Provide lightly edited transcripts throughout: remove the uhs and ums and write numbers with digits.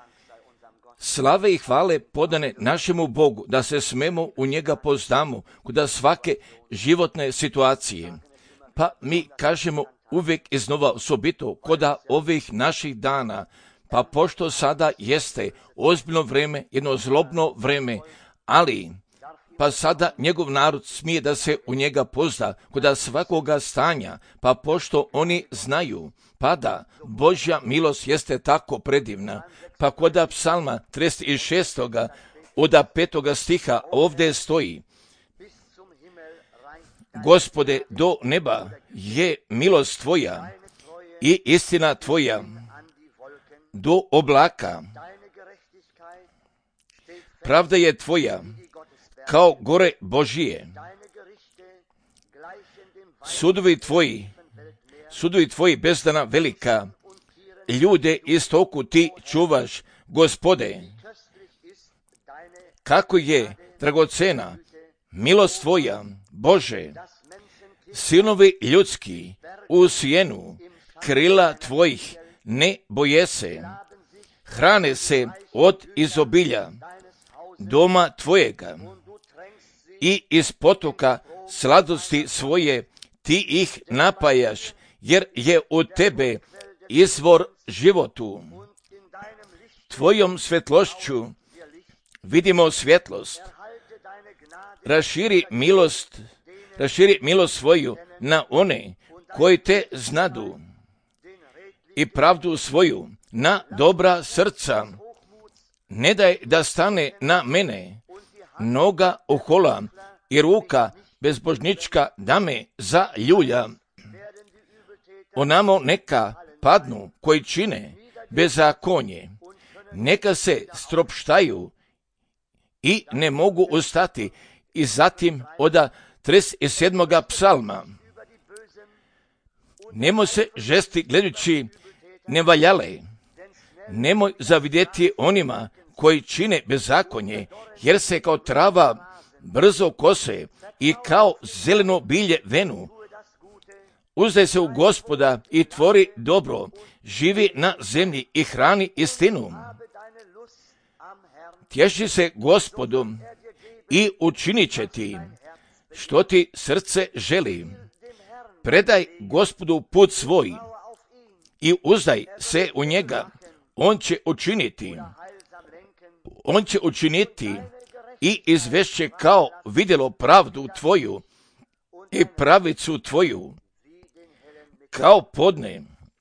Slave i hvale podane našemu Bogu, da se smemo u njega poznamo kuda svake životne situacije. Pa mi kažemo uvijek iznova osobito koda ovih naših dana, pa pošto sada jeste ozbiljno vreme, jedno zlobno vreme, ali pa sada njegov narod smije da se u njega pozna kuda svakoga stanja, pa pošto oni znaju, pa da Božja milost jeste tako predivna, pa koda psalma 36. od 5. stiha ovdje stoji: Gospode, do neba je milost tvoja i istina tvoja do oblaka. Pravda je tvoja kao gore Božije. Sudovi tvoji bezdana velika, ljude istoku ti čuvaš, Gospode. Kako je dragocena milost tvoja, Bože, sinovi ljudski u sjenu krila tvojih ne boje se, hrane se od izobilja doma tvojega i iz potoka sladosti svoje ti ih napajaš, jer je od tebe izvor životu. Tvojom svjetlošću vidimo svjetlost. Raširi milost svoju na one koji te znadu i pravdu svoju na dobra srca. Ne daj da stane na mene noga ohola i ruka bezbožnička da me zaljulja. Onamo neka padnu koji čine bezakonje, neka se stropštaju i ne mogu ustati. I zatim od 37. psalma: nemoj se žesti gledajući nevaljale, nemoj zavidjeti onima koji čine bezakonje, jer se kao trava brzo kose i kao zeleno bilje venu. Uzdaj se u Gospoda i tvori dobro, živi na zemlji i hrani istinu. Tješi se Gospodom i učinit će ti što ti srce želi. Predaj Gospodu put svoj i uzdaj se u njega. On će učiniti i izvešće kao vidjelo pravdu tvoju i pravicu tvoju kao podne.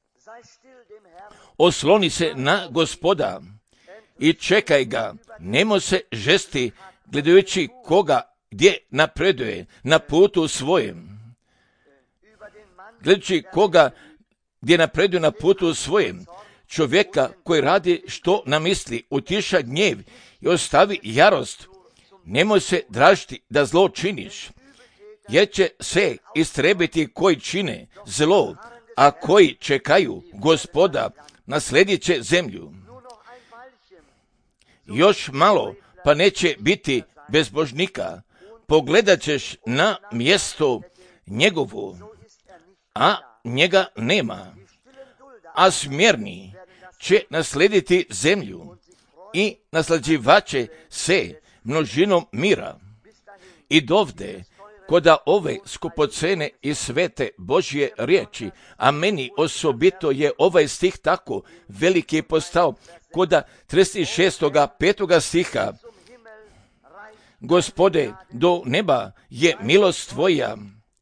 Osloni se na Gospoda i čekaj ga, nemoj se žesti gledajući koga gdje napreduje na putu svojem. Gledajući koga gdje napreduje na putu svojem, čovjeka koji radi što namisli, utiša gnjev i ostavi jarost. Nemoj se dražiti da zlo činiš, jer će se istrebiti koji čine zlo, a koji čekaju Gospoda naslijedit će zemlju. Još malo pa neće biti bezbožnika, pogledat ćeš na mjesto njegovo, a njega nema. A smjerni će naslijediti zemlju i naslađivaće se množinom mira. I dovde, koda ove skupocene i svete Božje riječi, a meni osobito je ovaj stih tako veliki postao, koda 36. 5. stiha: Gospode, do neba je milost tvoja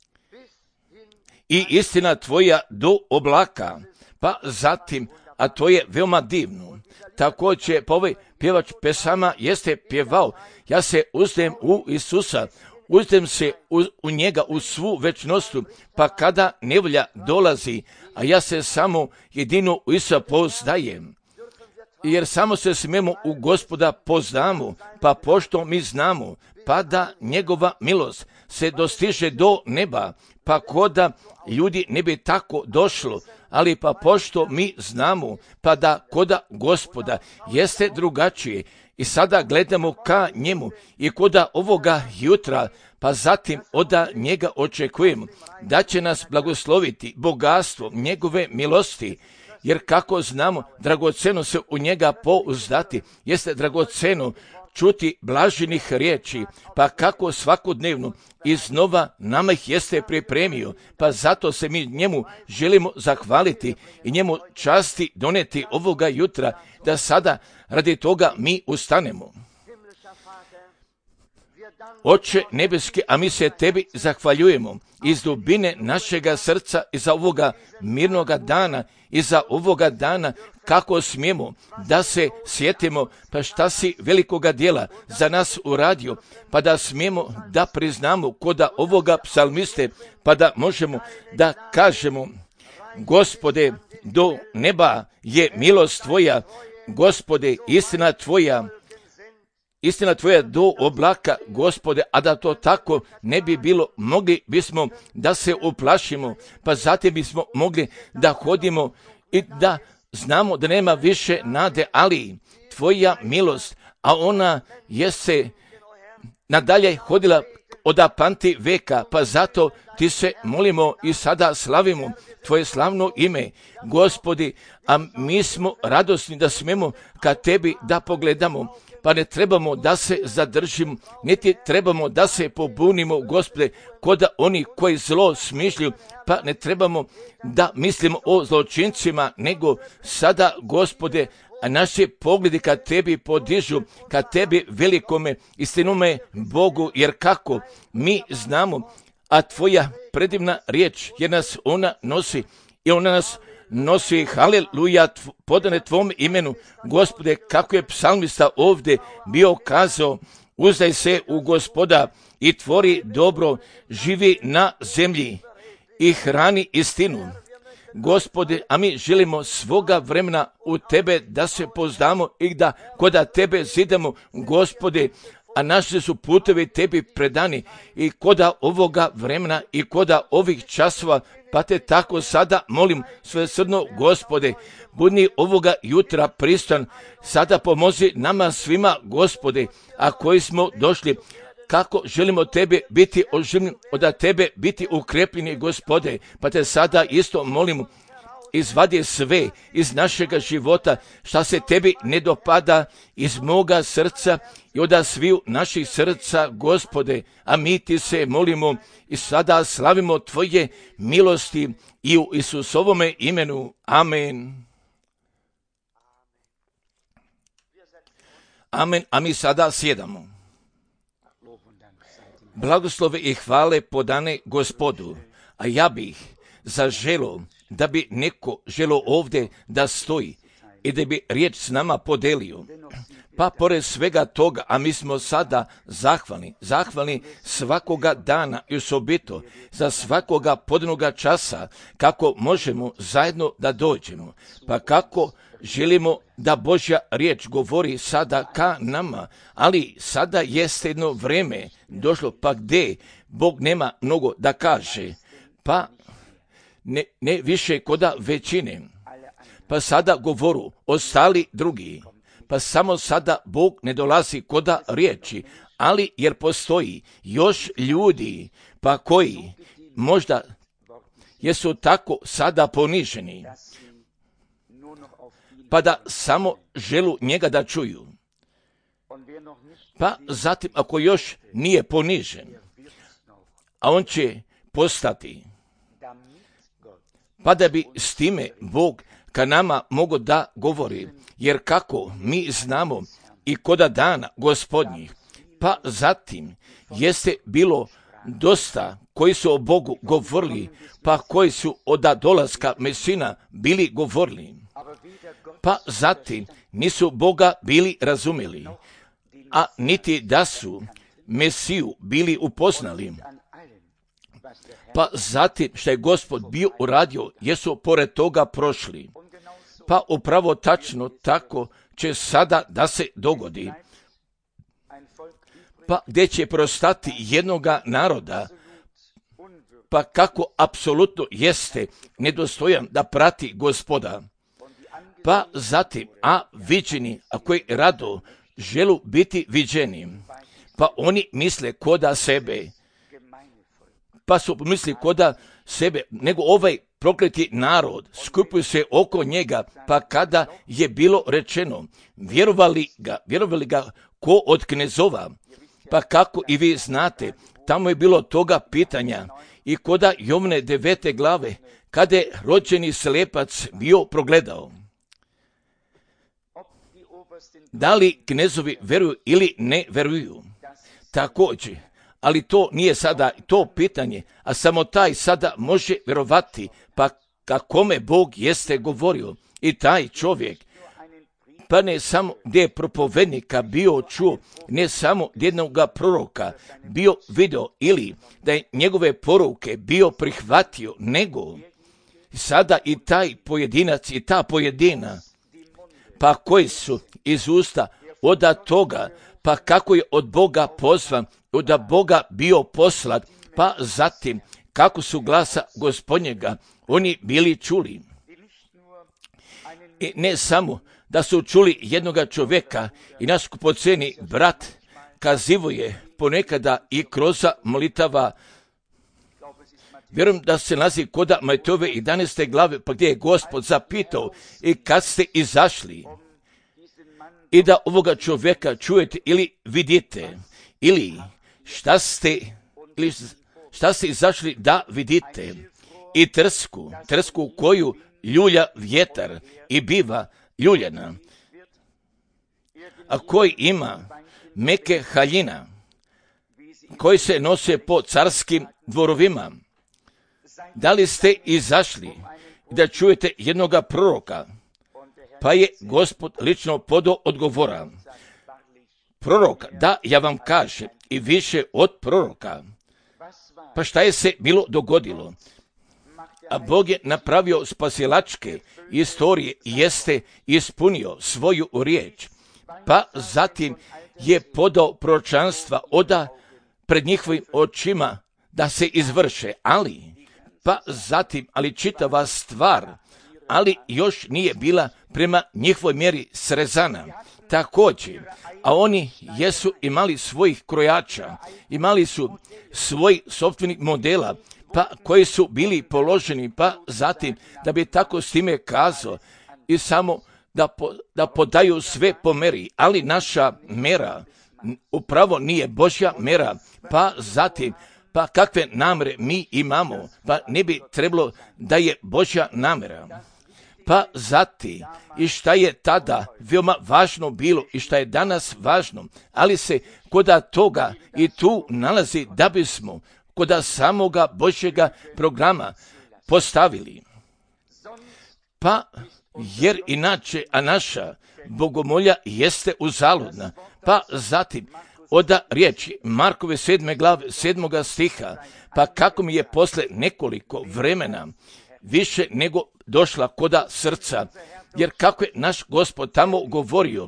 i istina tvoja do oblaka. Pa zatim, a to je veoma divno, također pa ovaj pjevač pesama jeste pjevao: ja se uzdajem u Isusa, uzdajem se u njega u svu večnostu, pa kada nevolja dolazi, a ja se samo jedino u Isusa poznajem. Jer samo se smemo u Gospoda poznamo, pa pošto mi znamo, pa da njegova milost se dostiže do neba, pa koda ljudi ne bi tako došlo, ali pa pošto mi znamo, pa da koda Gospoda jeste drugačije. I sada gledamo ka njemu i koda ovoga jutra, pa zatim od njega očekujemo da će nas blagosloviti bogatstvo njegove milosti jer kako znamo, dragoceno se u njega pouzdati, jeste dragoceno čuti blaženih riječi, pa kako svakodnevno iznova nama ih jeste pripremio, pa zato se mi njemu želimo zahvaliti i njemu časti doneti ovoga jutra, da sada radi toga mi ustanemo. Oče nebeski, a mi se tebi zahvaljujemo iz dubine našega srca i za ovoga mirnoga dana i za ovoga dana kako smijemo da se sjetimo pa šta si velikoga djela za nas uradio, pa da smijemo da priznamo koda ovoga psalmiste, pa da možemo da kažemo: Gospode, do neba je milost tvoja, Gospode, istina tvoja do oblaka, Gospode, a da to tako ne bi bilo, mogli bismo da se uplašimo, pa zatim bismo mogli da hodimo i da znamo da nema više nade, ali tvoja milost, a ona je se nadalje hodila od pamti veka, pa zato ti se molimo i sada slavimo tvoje slavno ime, Gospodi, a mi smo radosni da smemo ka tebi da pogledamo, pa ne trebamo da se zadržimo, niti trebamo da se pobunimo, Gospode, koda oni koji zlo smišljaju, pa ne trebamo da mislimo o zločincima, nego sada, Gospode, a naši pogledi ka tebi podižu, ka tebi velikome istinome Bogu, jer kako mi znamo, a tvoja predivna riječ, jer nas ona nosi i ona nas nosi, haleluja, podane tvom imenu, Gospode, kako je psalmista ovdje bio kazao: uzdaj se u Gospoda i tvori dobro, živi na zemlji i hrani istinu. Gospode, a mi želimo svoga vremena u tebe da se poznamo i da koda tebe zidamo, Gospode, a naši su putevi tebi predani i koda ovoga vremena i koda ovih časova, pa te tako sada molim svesrdno, Gospode, budi ovoga jutra pristan, sada pomozi nama svima, Gospode, a koji smo došli, kako želimo tebe biti oživljeni, od tebe biti ukrepljeni, Gospode, pa te sada isto molimo, izvadi sve iz našega života šta se tebi ne dopada iz moga srca i od sviju naših srca, Gospode, a mi ti se molimo i sada slavimo tvoje milosti i u Isusovome imenu. Amen. Amen, a mi sada sjedamo. Blagoslove i hvale podane Gospodu, a ja bih zaželo da bi neko želo ovdje da stoji i da bi riječ s nama podelio. Pa pored svega toga, a mi smo sada zahvalni svakoga dana i osobito za svakoga podnoga časa kako možemo zajedno da dođemo, pa kako želimo da Božja riječ govori sada ka nama, ali sada jeste jedno vreme došlo pa gdje Bog nema mnogo da kaže, pa ne više koda većine, pa sada govoru ostali drugi, pa samo sada Bog ne dolazi koda riječi, ali jer postoji još ljudi, pa koji možda jesu tako sada poniženi, pa da samo želu njega da čuju. Pa zatim, ako još nije ponižen, a on će postati, pa da bi s time Bog ka nama mogo da govori, jer kako mi znamo i koda dana Gospodnjih, pa zatim jeste bilo dosta koji su o Bogu govorili, pa koji su od dolaska Mesina bili govorili, pa zatim nisu Boga bili razumjeli, a niti da su Mesiju bili upoznali. Pa zatim što je Gospod bio uradio, jesu pored toga prošli. Pa upravo tačno tako će sada da se dogodi. Pa gdje će prostati jednoga naroda, pa kako apsolutno jeste nedostojan da prati Gospoda. Pa zatim, a viđeni, a koji rado želu biti viđeni, pa oni misle koda sebe, pa su misli koda sebe, nego ovaj prokleti narod skupio se oko njega, pa kada je bilo rečeno, vjerovali ga ko od knezova, pa kako i vi znate, tamo je bilo toga pitanja i koda Jovne 9. glave, kada je rođeni slepac bio progledao. Da li knezovi veruju ili ne veruju? Također, ali to nije sada to pitanje, a samo taj sada može vjerovati, pa kome Bog jeste govorio. I taj čovjek, pa ne samo gdje je propovednika bio čuo, ne samo jednog proroka bio video ili da je njegove poruke bio prihvatio, nego sada i taj pojedinac i ta pojedina, pa koji su iz usta od toga, pa kako je od Boga pozvan, od Boga bio poslat, pa zatim kako su glasa Gospodnjega oni bili čuli. I ne samo da su čuli jednoga čovjeka i naš skupoceni brat kazivo je ponekada i kroz molitava. Vjerujem da se nalazi kod Matejove 11. glave, pa gdje je Gospod zapitao i kad ste izašli i da ovoga čovjeka čujete ili vidite, ili šta ste izašli da vidite, i trsku koju ljulja vjetar i biva ljuljena, a koji ima meke haljina, koji se nose po carskim dvorovima. Da li ste izašli da čujete jednoga proroka? Pa je Gospod lično podao odgovora. Proroka, da, ja vam kažem, i više od proroka. Pa šta je se bilo dogodilo? A Bog je napravio spasilačke istorije i jeste ispunio svoju riječ. Pa zatim je podao proročanstva pred njihovim očima da se izvrše, ali čitava stvar, ali još nije bila prema njihovoj mjeri srezana. Također, a oni jesu imali svojih krojača, imali su svoj sopstvenih modela, pa koji su bili položeni, pa zatim da bi tako s time kazao i samo da podaju sve po meri, ali naša mera upravo nije Božja mera, pa zatim pa kakve namere mi imamo, pa ne bi trebalo da je Božja namera. Pa zatim i šta je tada veoma važno bilo i šta je danas važno, ali se koda toga i tu nalazi da bismo koda samoga Božjega programa postavili. Pa jer inače, a naša bogomolja jeste uzaludna. Pa zatim od riječi Markove 7. glave 7. stiha, pa kako mi je posle nekoliko vremena više nego došla koda srca, jer kako je naš Gospod tamo govorio,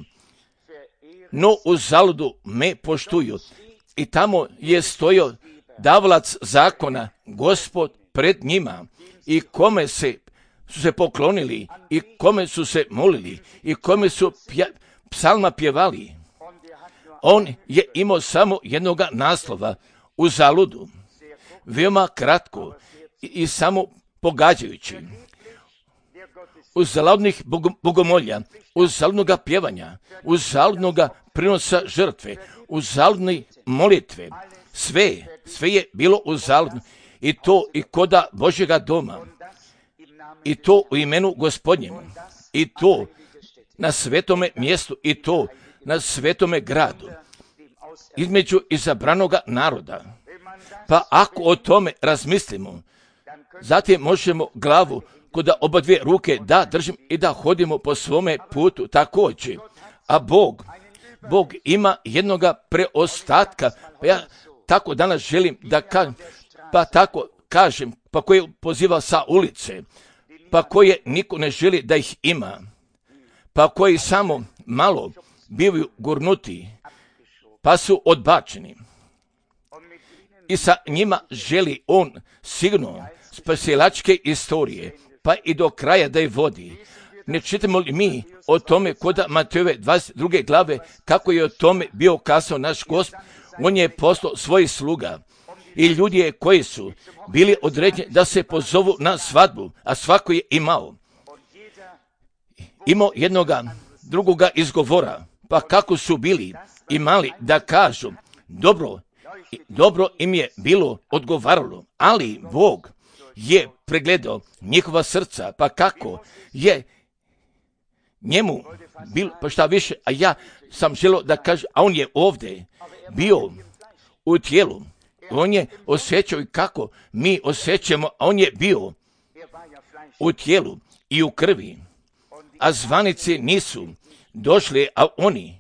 no uzaludu me poštuju. I tamo je stojio davalac zakona, Gospod pred njima, i kome su se poklonili, i kome su se molili, i kome su psalma pjevali. On je imao samo jednoga naslova, uzaludu, veoma kratko i samo pogađajući. Uzaludnih bogomolja, uzaludnoga pjevanja, uzaludnoga prinosa žrtve, uzaludne molitve, sve je bilo uzaludno, i to i koda Božjega doma, i to u imenu Gospodnjem, i to na svetome mjestu, i to na svetome gradu, između izabranoga naroda. Pa ako o tome razmislimo, zatim možemo glavu kod oba dvije ruke da držimo i da hodimo po svome putu također. A Bog ima jednoga preostatka, pa ja tako danas želim da kažem, pa koji poziva sa ulice, pa koje niko ne želi da ih ima, pa koji samo malo bivaju gurnuti, pa su odbačeni. I sa njima želi on sigurno spasilačke istorije, pa i do kraja da je vodi. Ne čitamo li mi o tome kod Matejove 22. glave, kako je o tome bio kazao naš Gospod? On je poslao svojih sluga i ljudi koji su bili određeni da se pozovu na svadbu, a svako je imao jednoga drugoga izgovora, pa kako su bili imali da kažu, dobro im je bilo odgovaralo, ali Bog je pregledao njihova srca, pa kako je njemu bilo, pa šta više, a ja sam želio da kažem, a on je ovdje bio u tijelu, on je osjećao i kako mi osjećamo, a on je bio u tijelu i u krvi, a zvanici nisu došli, a oni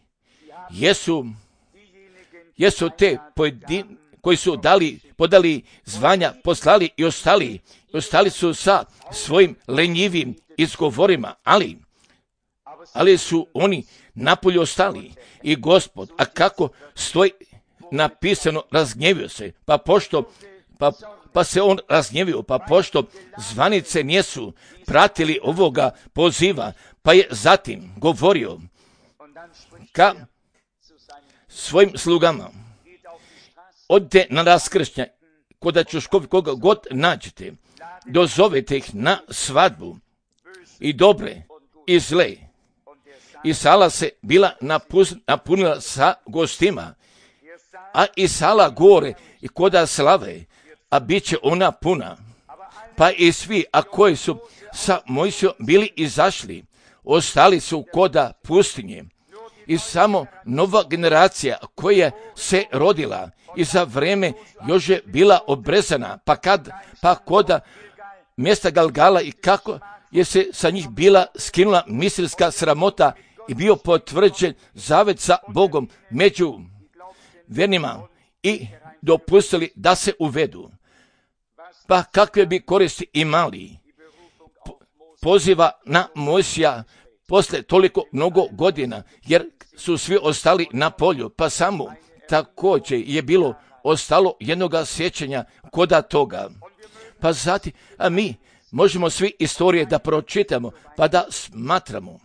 jesu te koji su podali zvanja, poslali i ostali su sa svojim lenjivim izgovorima, ali su oni napolju ostali i Gospod, a kako stoji napisano, razgnjevio se, pa se on razgnjevio, pa pošto zvanice nisu pratili ovoga poziva, pa je zatim govorio ka svojim slugama, odite na raskršnja, koda čuškovi, koga god nađete, dozovete ih na svadbu, i dobre i zle. I sala se bila napunila sa gostima, a i sala gore i koda slave, a bit će ona puna. Pa i svi, a koji su sa Mojsijom bili izašli, ostali su koda pustinje. I samo nova generacija koja se rodila i za vreme još je bila obrezana, pa koda mjesta Galgala i kako je se sa njih bila skinula misilska sramota i bio potvrđen zavet sa Bogom među vernima i dopustili da se uvedu. Pa kakve bi koristi imali poziva na Mojsija posle toliko mnogo godina, jer su svi ostali na polju, pa samo također je bilo ostalo jednoga sjećanja koda toga. Pa zatim, a mi možemo svi istorije da pročitamo, pa da smatramo.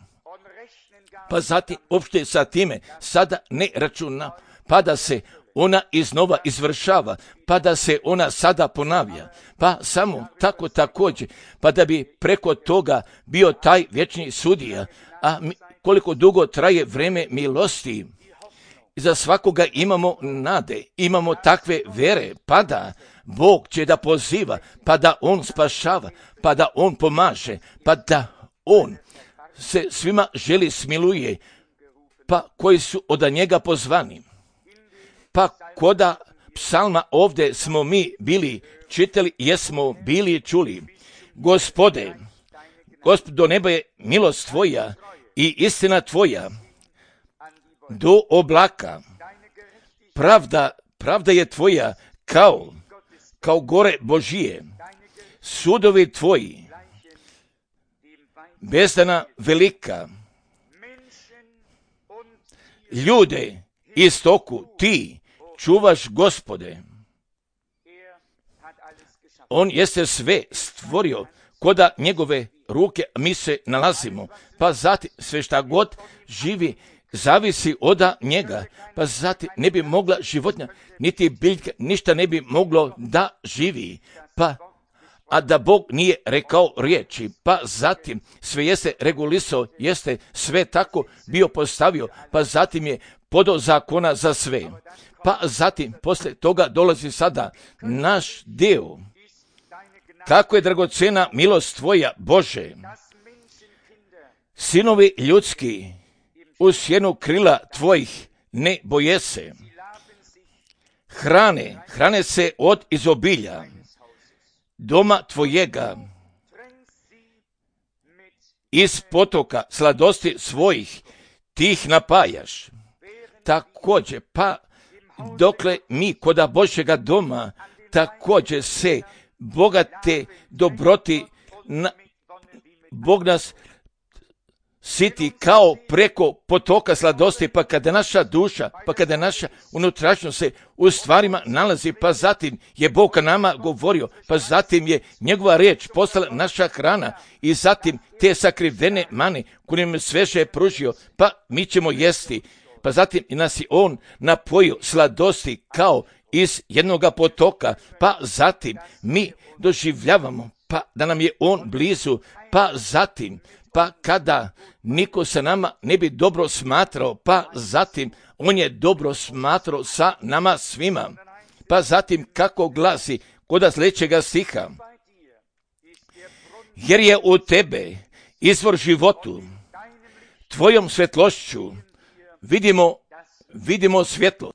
Pa zatim, uopšte sa time, sada ne računa, pa da se ona iznova izvršava, pa da se ona sada ponavlja, pa samo tako također, pa da bi preko toga bio taj vječni sudija, a koliko dugo traje vreme milosti, za svakoga imamo nade, imamo takve vere, pa da Bog će da poziva, pa da On spašava, pa da On pomaže, pa da On se svima želi smiluje, pa koji su od njega pozvani. Pa koda psalma ovdje smo mi bili čitali, jesmo bili čuli. Gospode, do neba je milost Tvoja i istina Tvoja do oblaka. Pravda je Tvoja kao gore Božije. Sudovi Tvoji, bezdana velika. Ljude istoku Ti čuvaš, Gospode. On jeste sve stvorio, koda njegove ruke mi se nalazimo, pa zatim sve šta god živi zavisi od njega, pa zatim ne bi mogla životinja, niti biljka, ništa ne bi moglo da živi, a da Bog nije rekao riječi, pa zatim sve jeste regulisao, jeste sve tako bio postavio, pa zatim je podao zakona za sve. Pa zatim, posle toga dolazi sada naš dio. Kako je dragocena milost Tvoja, Bože. Sinovi ljudski u sjenu krila Tvojih ne boje se. Hrane se od izobilja doma Tvojega, iz potoka sladosti svojih Ti ih napajaš. Također, pa dokle mi koda Božjega doma također se bogate dobroti, Bog nas siti kao preko potoka sladosti, pa kada naša duša, pa kada naša unutrašnjost se u stvarima nalazi, pa zatim je Bog ka nama govorio, pa zatim je njegova riječ postala naša hrana i zatim te sakrivene mane koje nam sveže pružio, pa mi ćemo jesti. Pa zatim i nas i On napojio sladosti kao iz jednoga potoka, pa zatim mi doživljavamo pa da nam je on blizu, pa zatim, pa kada niko sa nama ne bi dobro smatrao, pa zatim on je dobro smatrao sa nama svima. Pa zatim kako glasi kod sljedećega stiha, jer je u tebe izvor životu, tvojom svjetlošću vidimo svjetlo.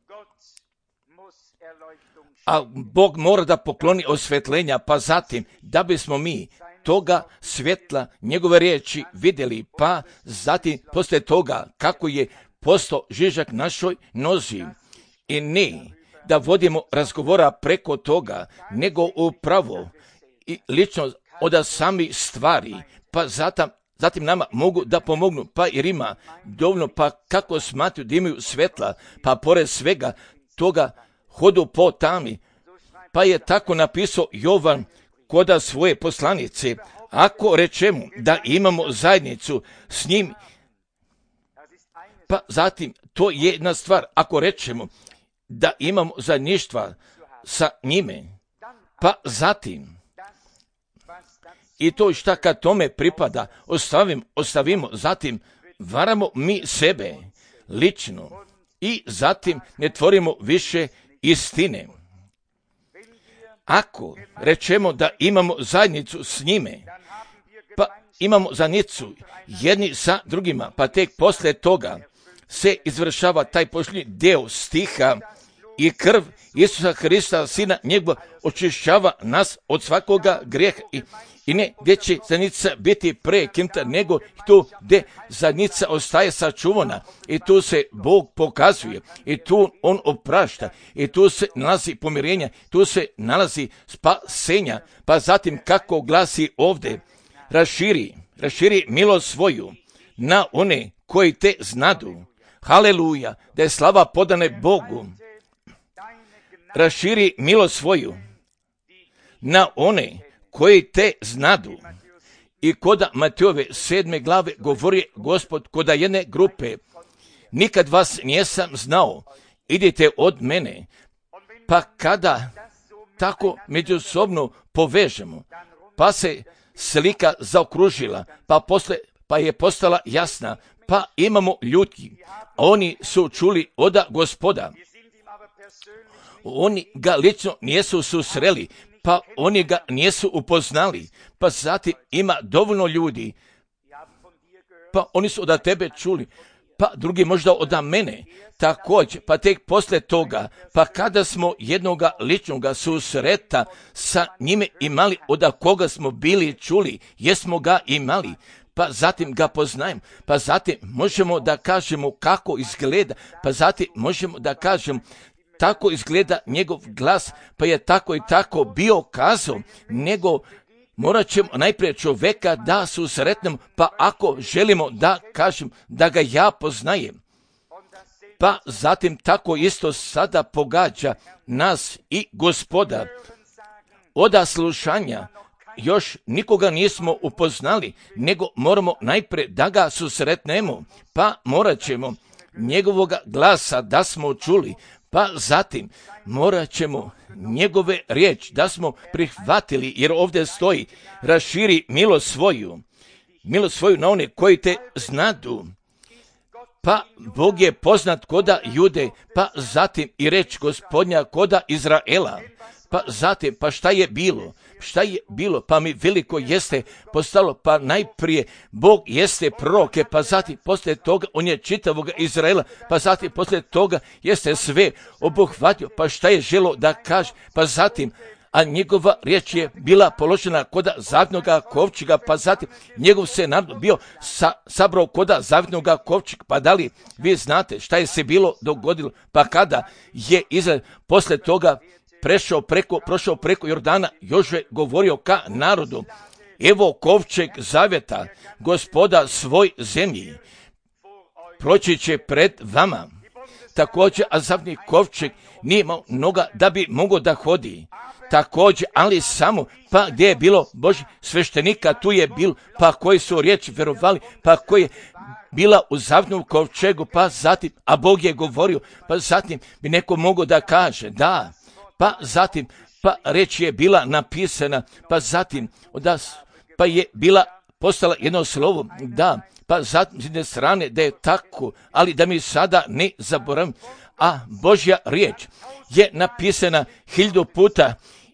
A Bog mora da pokloni osvjetljenja, pa zatim da bismo mi toga svjetla njegove riječi vidjeli, pa zatim poslije toga kako je postao žižak našoj nozi. I ne da vodimo razgovora preko toga, nego upravo i lično od samih stvari, pa zatim nama mogu da pomognu, pa jer ima dovoljno, pa kako smatruju da imaju svjetla, pa pored svega toga hodu po tami. Pa je tako napisao Jovan koda svoje poslanice, ako rečemo da imamo zajednicu s njim, pa zatim to je jedna stvar, ako rečemo da imamo zajedništva sa njime, pa zatim i to šta kad tome pripada ostavimo, zatim varamo mi sebe lično i zatim ne tvorimo više istine. Ako rečemo da imamo zajednicu s njime, pa imamo zajednicu jedni sa drugima, pa tek poslije toga se izvršava taj posljednji deo stiha i krv Isusa Hrista, Sina njegova, očišćava nas od svakoga grijeha i ne gdje će zajednica biti prekinuta, nego tu gdje zajednica ostaje sačuvana i tu se Bog pokazuje i tu on oprašta i tu se nalazi pomirenja, tu se nalazi spasenja. Pa zatim kako glasi ovdje, raširi milost svoju na one koji te znadu. Haleluja, da je slava podane Bogu. Raširi milost svoju na one koji te znadu. I koda Matejove 7. glave govori Gospod koda jedne grupe, nikad vas nisam znao, idite od mene. Pa kada tako međusobno povežemo, pa se slika zaokružila, pa je postala jasna, pa imamo ljudi, oni su čuli od Gospoda. Oni ga lično nisu susreli, pa oni ga nisu upoznali, pa zatim ima dovoljno ljudi, pa oni su od tebe čuli, pa drugi možda od mene, također, pa tek poslije toga, pa kada smo jednoga ličnoga susreta sa njime imali, od koga smo bili čuli, jesmo ga imali, pa zatim ga poznajem, pa zatim možemo da kažemo kako izgleda, pa zatim možemo da kažemo tako izgleda njegov glas, pa je tako i tako bio kazao, nego morat ćemo najprije čovjeka da susretnemo, pa ako želimo da kažem da ga ja poznajem, pa zatim tako isto sada pogađa nas i Gospoda. Od slušanja još nikoga nismo upoznali, nego moramo najprije da ga susretnemo, pa morat ćemo njegovoga glasa da smo čuli, pa zatim morat ćemo njegove riječi da smo prihvatili, jer ovdje stoji raširi milost svoju na one koji te znadu. Pa Bog je poznat koda Jude, pa zatim i reč Gospodnja koda Izraela. Pa zatim, pa šta je bilo, pa mi veliko jeste postalo, pa najprije Bog jeste proroke, pa zatim poslije toga on je čitavog Izraela, pa zatim poslije toga jeste sve obuhvatio, pa šta je želo da kaže, pa zatim, a njegova riječ je bila položena koda zavitnoga kovčega, pa zatim njegov se narod bio sabrao koda zavitnoga kovčega, pa da li vi znate šta je se bilo dogodilo, pa kada je Izrael poslije toga prošao preko Jordana, Jožue govorio ka narodu, evo kovčeg zavjeta Gospoda svoj zemlji, proći će pred vama. Također, a zavitni kovčeg nije imao noga da bi mogao da hodi. također, ali samo, pa gdje je bilo Božih sveštenika, tu je bilo, pa koji su riječi vjerovali, pa koji je bila u zavnom kovčegu, pa zatim, a Bog je govorio, pa zatim bi neko mogao da kaže, da, pa zatim, pa riječ je bila napisana, pa zatim, pa je bila postala jedno slovo, da, pa zatim s jedne strane da je tako, ali da mi sada ne zaboravim, a Božja riječ je napisana 1000 puta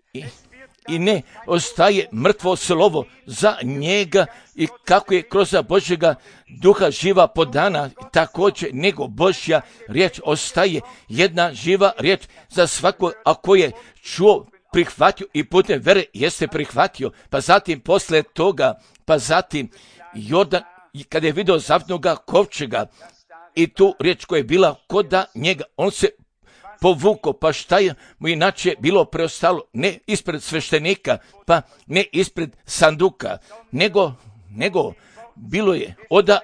i ne ostaje mrtvo slovo za njega i kako je kroz Božjega duha živa podana, također nego Božja riječ ostaje jedna živa riječ za svako, ako je čuo, prihvatio i putem vere jeste prihvatio, pa zatim posle toga, pa zatim Jordan, kada je vidio zavnoga kovčega i tu riječ koja je bila kod da njega, on se povukao, pa šta je mu inače bilo preostalo, ne ispred sveštenika, pa ne ispred sanduka, nego bilo je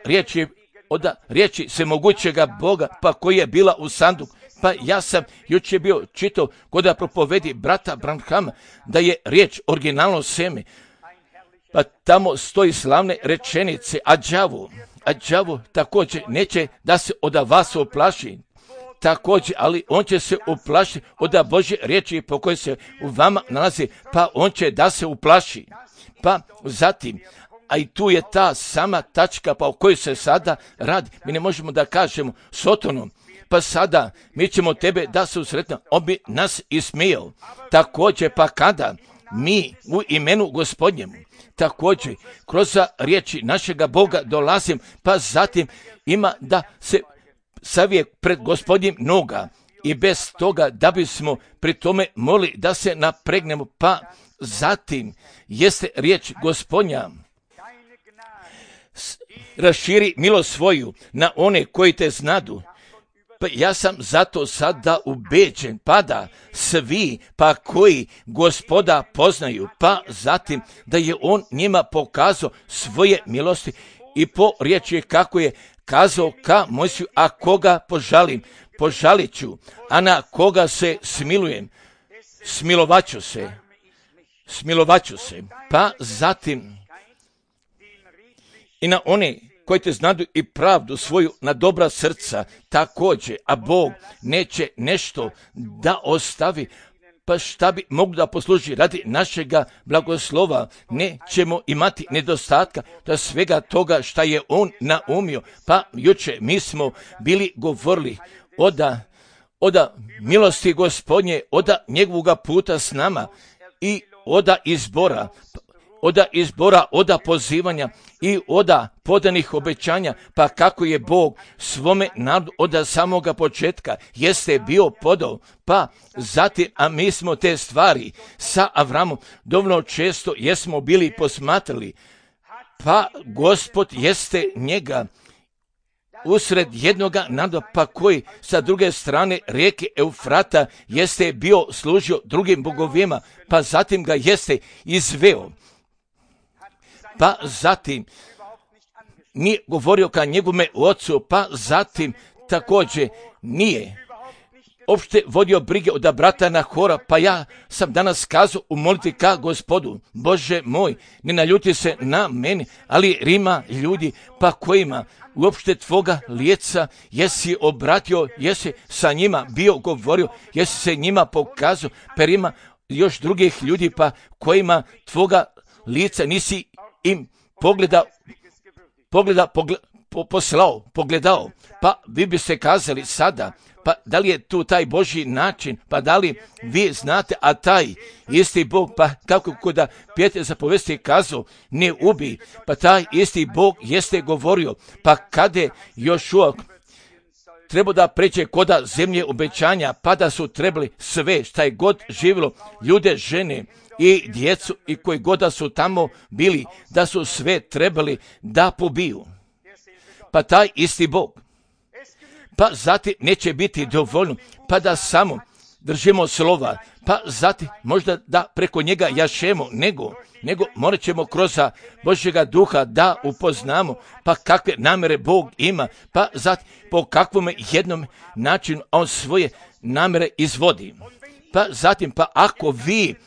oda riječi svemogućega Boga, pa koji je bila u sanduku. Pa ja sam jučer bio čitao kod da propovedi brata Branhama da je riječ originalno seme, pa tamo stoji slavne rečenice, a đavo također neće da se od vas uplaši, također, ali on će se uplašiti od Božje riječi po kojoj se u vama nalazi, pa on će da se uplaši. Pa zatim, a i tu je ta sama tačka pa o kojoj se sada radi. Mi ne možemo da kažemo Sotonom, pa sada mi ćemo tebe da se usretno, on bi nas ismijao. Također, pa kada mi u imenu Gospodnjemu, također kroz riječi našega Boga dolazim, pa zatim ima da se savije pred Gospodnjim noga i bez toga da bismo pri tome molili da se napregnemo, pa zatim jeste riječ Gospodnja. Raširi milost svoju na one koji te znadu. Pa ja sam zato sada ubeđen, pa da svi, pa koji Gospoda poznaju, pa zatim da je on njima pokazao svoje milosti i po riječi kako je kazao ka Mojsiju, a koga požalim, požalit ću, a na koga se smilujem, smilovaću se, pa zatim i na one koji te znadu i pravdu svoju na dobra srca također, a Bog neće nešto da ostavi, pa šta bi moglo da posluži radi našega blagoslova, nećemo imati nedostatka da svega toga šta je on naumio. Pa juče mi smo bili govorili oda milosti Gospodnje, oda njegovoga puta s nama i oda izbora, oda pozivanja i oda podanih obećanja, pa kako je Bog svome narodu od samoga početka jeste bio podao, pa zatim, a mi smo te stvari sa Avramom dovoljno često jesmo bili posmatrali, pa Gospod jeste njega usred jednoga naroda, pa koji sa druge strane rijeke Eufrata jeste bio služio drugim bogovima, pa zatim ga jeste izveo. Pa zatim nije govorio ka njegovome ocu, pa zatim također nije opšte vodio brige od brata Nahora, pa ja sam danas kazao u molitvi ka Gospodu, Bože moj, ne naljuti se na meni, ali ima ljudi pa kojima uopšte tvoga lijeca jesi obratio, jesi sa njima bio govorio, jesi se njima pokazao, per ima još drugih ljudi pa kojima tvoga lica nisi im pogledao, pa vi biste kazali sada, pa da li je tu taj Božji način, pa da li vi znate, a taj isti Bog, pa kako kod Pjeter zapovesti kazao, ne ubij, pa taj isti Bog jeste govorio, pa kada je Jošua treba da pređe koda zemlje obećanja, pa da su trebali sve šta je god živjelo, ljude, žene i djecu i koji god da su tamo bili, da su sve trebali da pobiju. Pa taj isti Bog, pa zatim neće biti dovoljno, pa da samo držimo slova, pa zatim možda da preko njega jašemo, nego morat ćemo kroz Božjega duha da upoznamo, pa kakve namere Bog ima, pa zatim po kakvom jednom načinu on svoje namere izvodi. Pa zatim, pa ako vi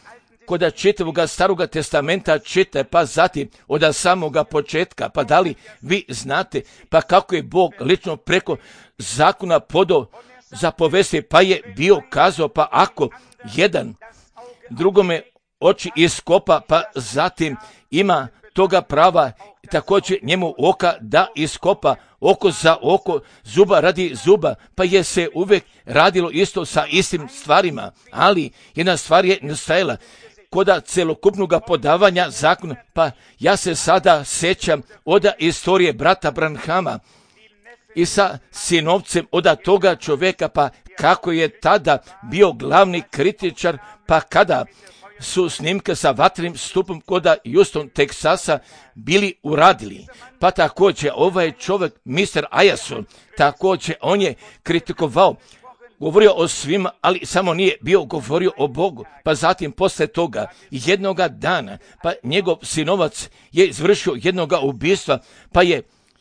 kod čitavoga Staroga testamenta čita, pa zatim od samoga početka, pa da li vi znate, pa kako je Bog lično preko zakona podao zapovesti, pa je bio kazao, pa ako jedan drugome oči iskopa, pa zatim ima toga prava također njemu oka da iskopa, oko za oko, zuba radi zuba, pa je se uvijek radilo isto sa istim stvarima, ali jedna stvar je nestajala koda celokupnog podavanja zakona, pa ja se sada sjećam od istorije brata Branhama i sa sinovcem od toga čovjeka, pa kako je tada bio glavni kritičar, pa kada su snimke sa vatrenim stupom koda Houston, Teksasa bili uradili. Pa također ovaj čovjek, Mr. Ayason, također on je kritikovao, govorio o svima, ali samo nije bio govorio o Bogu. Pa zatim posle toga jednoga dana, pa njegov sinovac je izvršio jednoga ubistva, pa je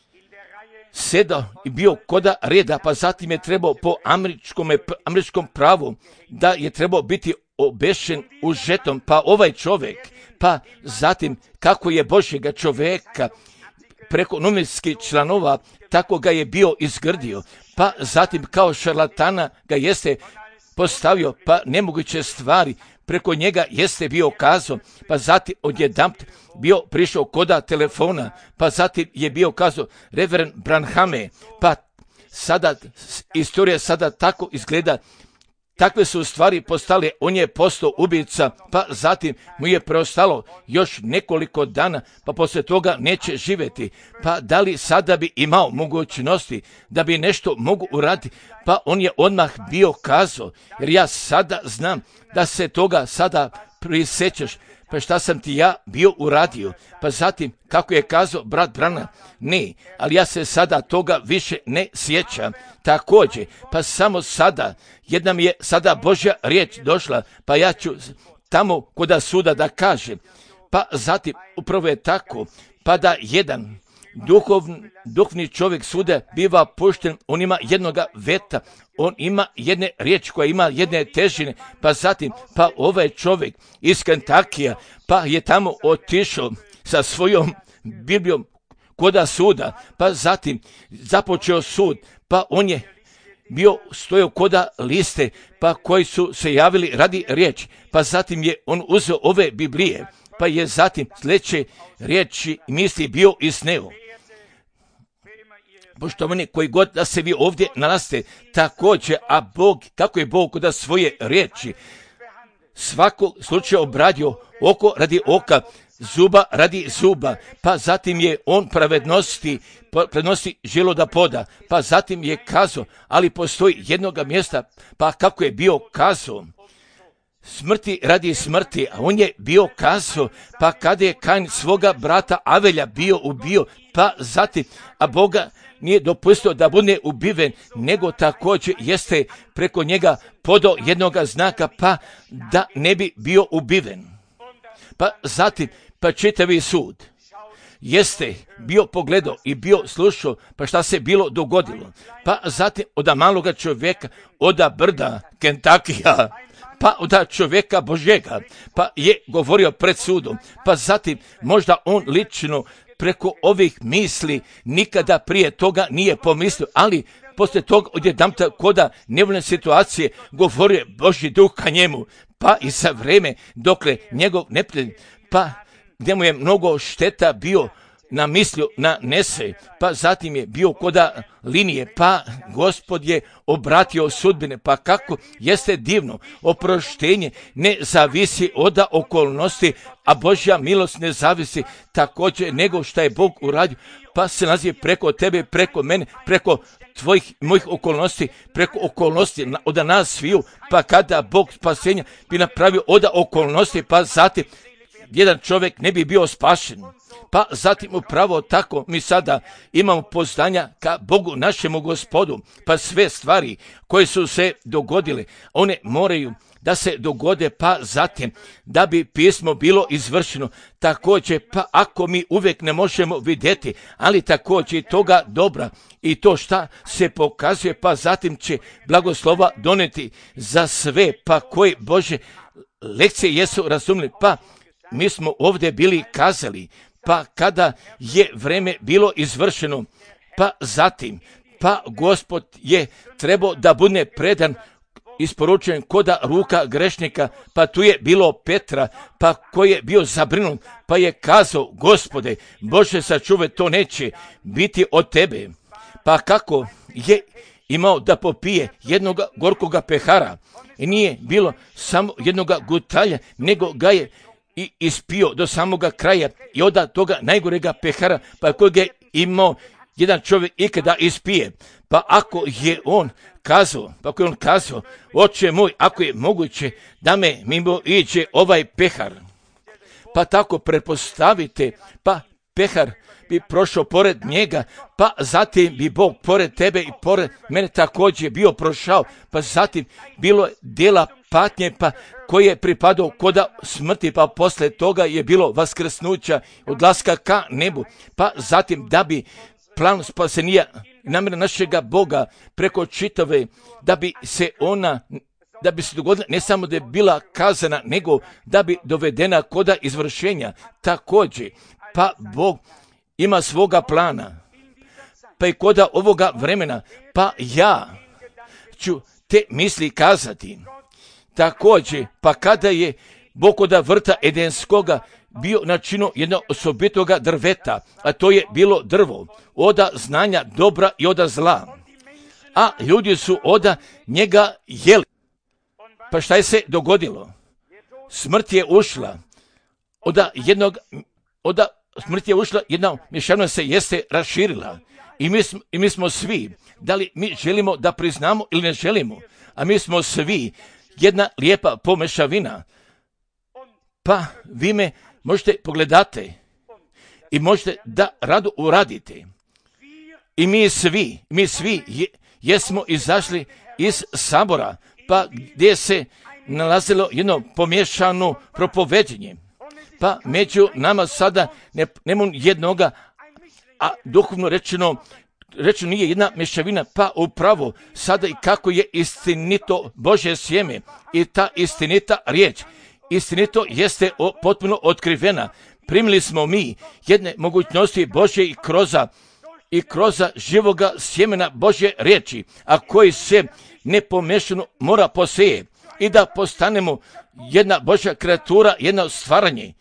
sedao i bio koda reda, pa zatim je trebao po američkom pravu da je trebao biti obešen užetom, pa ovaj čovjek, pa zatim kako je Božjega čovjeka preko novinskih članova, tako ga je bio izgrdio, pa zatim kao šarlatana ga jeste postavio, pa nemoguće stvari preko njega jeste bio kazao, pa zatim odjedanput bio prišao koda telefona, pa zatim je bio kazao Reverend Branhame, pa sada istorija sada tako izgleda. Takve su stvari postale, on je postao ubica, pa zatim mu je preostalo još nekoliko dana, pa poslije toga neće živjeti. Pa da li sada bi imao mogućnosti da bi nešto mogu uraditi? Pa on je odmah bio kazao, jer ja sada znam da se toga sada prisjećaš, pa šta sam ti ja bio uradio? Pa zatim, kako je kazao brat Branham, ne, ali ja se sada toga više ne sjećam. Također, pa samo sada, jedna mi je sada Božja riječ došla, pa ja ću tamo koda suda da kažem. Pa zatim, upravo je tako, pa da jedan duhovni čovjek suda biva pušten, on ima jednoga veta, on ima jedne riječi koja ima jedne težine, pa zatim, pa ovaj čovjek iz Kentakija, pa je tamo otišao sa svojom Biblijom koda suda, pa zatim započeo sud, pa on je bio stojao koda liste, pa koji su se javili radi riječi, pa zatim je on uzeo ove Biblije, pa je zatim sljedeće riječi misli bio isneo. Poštovani, koji god da se vi ovdje nalazite, također, a Bog, kako je Bog koda svoje riječi, svakog slučaja obradio oko radi oka, zuba radi zuba, pa zatim je on prednosti želo da poda, pa zatim je kazao, ali postoji jednoga mjesta, pa kako je bio kazao, smrti radi smrti, a on je bio kazao, pa kada je Kain svoga brata Avelja bio ubio, pa zatim, a Boga nije dopustio da bude ubiven, nego također jeste preko njega podao jednoga znaka, pa da ne bi bio ubiven. Pa zatim, pa čitavi sud jeste bio pogledao i bio slušao, pa šta se bilo dogodilo. Pa zatim od maloga čovjeka, od brda Kentakija, pa od čovjeka Božjega, pa je govorio pred sudom, pa zatim možda on lično preko ovih misli nikada prije toga nije pomislio, ali poslije toga odjedanput koda nevoljne situacije govorio Božji duh ka njemu, pa i za vrijeme dokle njegov neprijatelj, pa gdje mu je mnogo šteta bio namislio na nese, pa zatim je bio koda linije, pa Gospod je obratio sudbine, pa kako jeste divno, oproštenje ne zavisi od okolnosti, a Božja milost ne zavisi također nego što je Bog uradio, pa se naziva preko tebe, preko mene, preko mojih okolnosti, preko okolnosti od nas sviju, pa kada Bog spasenja bi napravio od okolnosti, pa zatim jedan čovjek ne bi bio spašen. Pa zatim upravo tako mi sada imamo poznanja ka Bogu našemu Gospodu, pa sve stvari koje su se dogodile, one moraju da se dogode, pa zatim da bi pismo bilo izvršeno. Također, pa ako mi uvijek ne možemo vidjeti, ali također toga dobra i to šta se pokazuje, pa zatim će blagoslova doneti za sve, pa koji Bože lekcije jesu razumili, pa mi smo ovdje bili kazali, pa kada je vreme bilo izvršeno, pa zatim, pa Gospod je trebao da bude predan, isporučen koda ruka grešnika, pa tu je bilo Petra, pa koji je bio zabrinut, pa je kazao, Gospode, Bože sačuvaj, to neće biti od tebe. Pa kako je imao da popije jednog gorkoga pehara i nije bilo samo jednog gutalja, nego ga je i ispio do samoga kraja i od toga najgorega pehara, pa kojeg je imao jedan čovjek ikada ispije. Pa ako je on kazao, oče moj, ako je moguće da me mimo iđe ovaj pehar, pa tako pretpostavite, pa pehar bi prošao pored njega, pa zatim bi Bog pored tebe i pored mene također bio prošao, pa zatim bilo djela patnje, pa koji je pripadao koda smrti, pa posle toga je bilo vaskrsnuća, odlaska ka nebu, pa zatim da bi plan spasenija namjera našega Boga preko čitave, da bi se dogodila, ne samo da je bila kazana, nego da bi dovedena koda izvršenja. Također, pa Bog ima svoga plana, pa i koda ovoga vremena, pa ja ću te misli kazati. Također, pa kada je Bog koda vrta Edenskoga bio načinu jednog osobitoga drveta, a to je bilo drvo oda znanja dobra i oda zla, a ljudi su oda njega jeli. Pa šta je se dogodilo? Smrt je ušla, jedna mješavina se jeste raširila i mi smo svi, da li mi želimo da priznamo ili ne želimo, a mi smo svi jedna lijepa pomešavina. Pa vi me možete pogledati i možete da rado uradite. I mi svi jesmo izašli iz sabora, pa gdje se nalazilo jedno pomiješano propoveđenje. Pa među nama sada nema jednoga, a duhovno rečeno nije jedna mješavina, pa upravo sada i kako je istinito Božje sjeme i ta istinita riječ. Istinito jeste potpuno otkrivena. Primili smo mi jedne mogućnosti Božje i kroza živoga sjemena Božje riječi, a koji se nepomešano mora poseje i da postanemo jedna Božja kreatura, jedno stvaranje.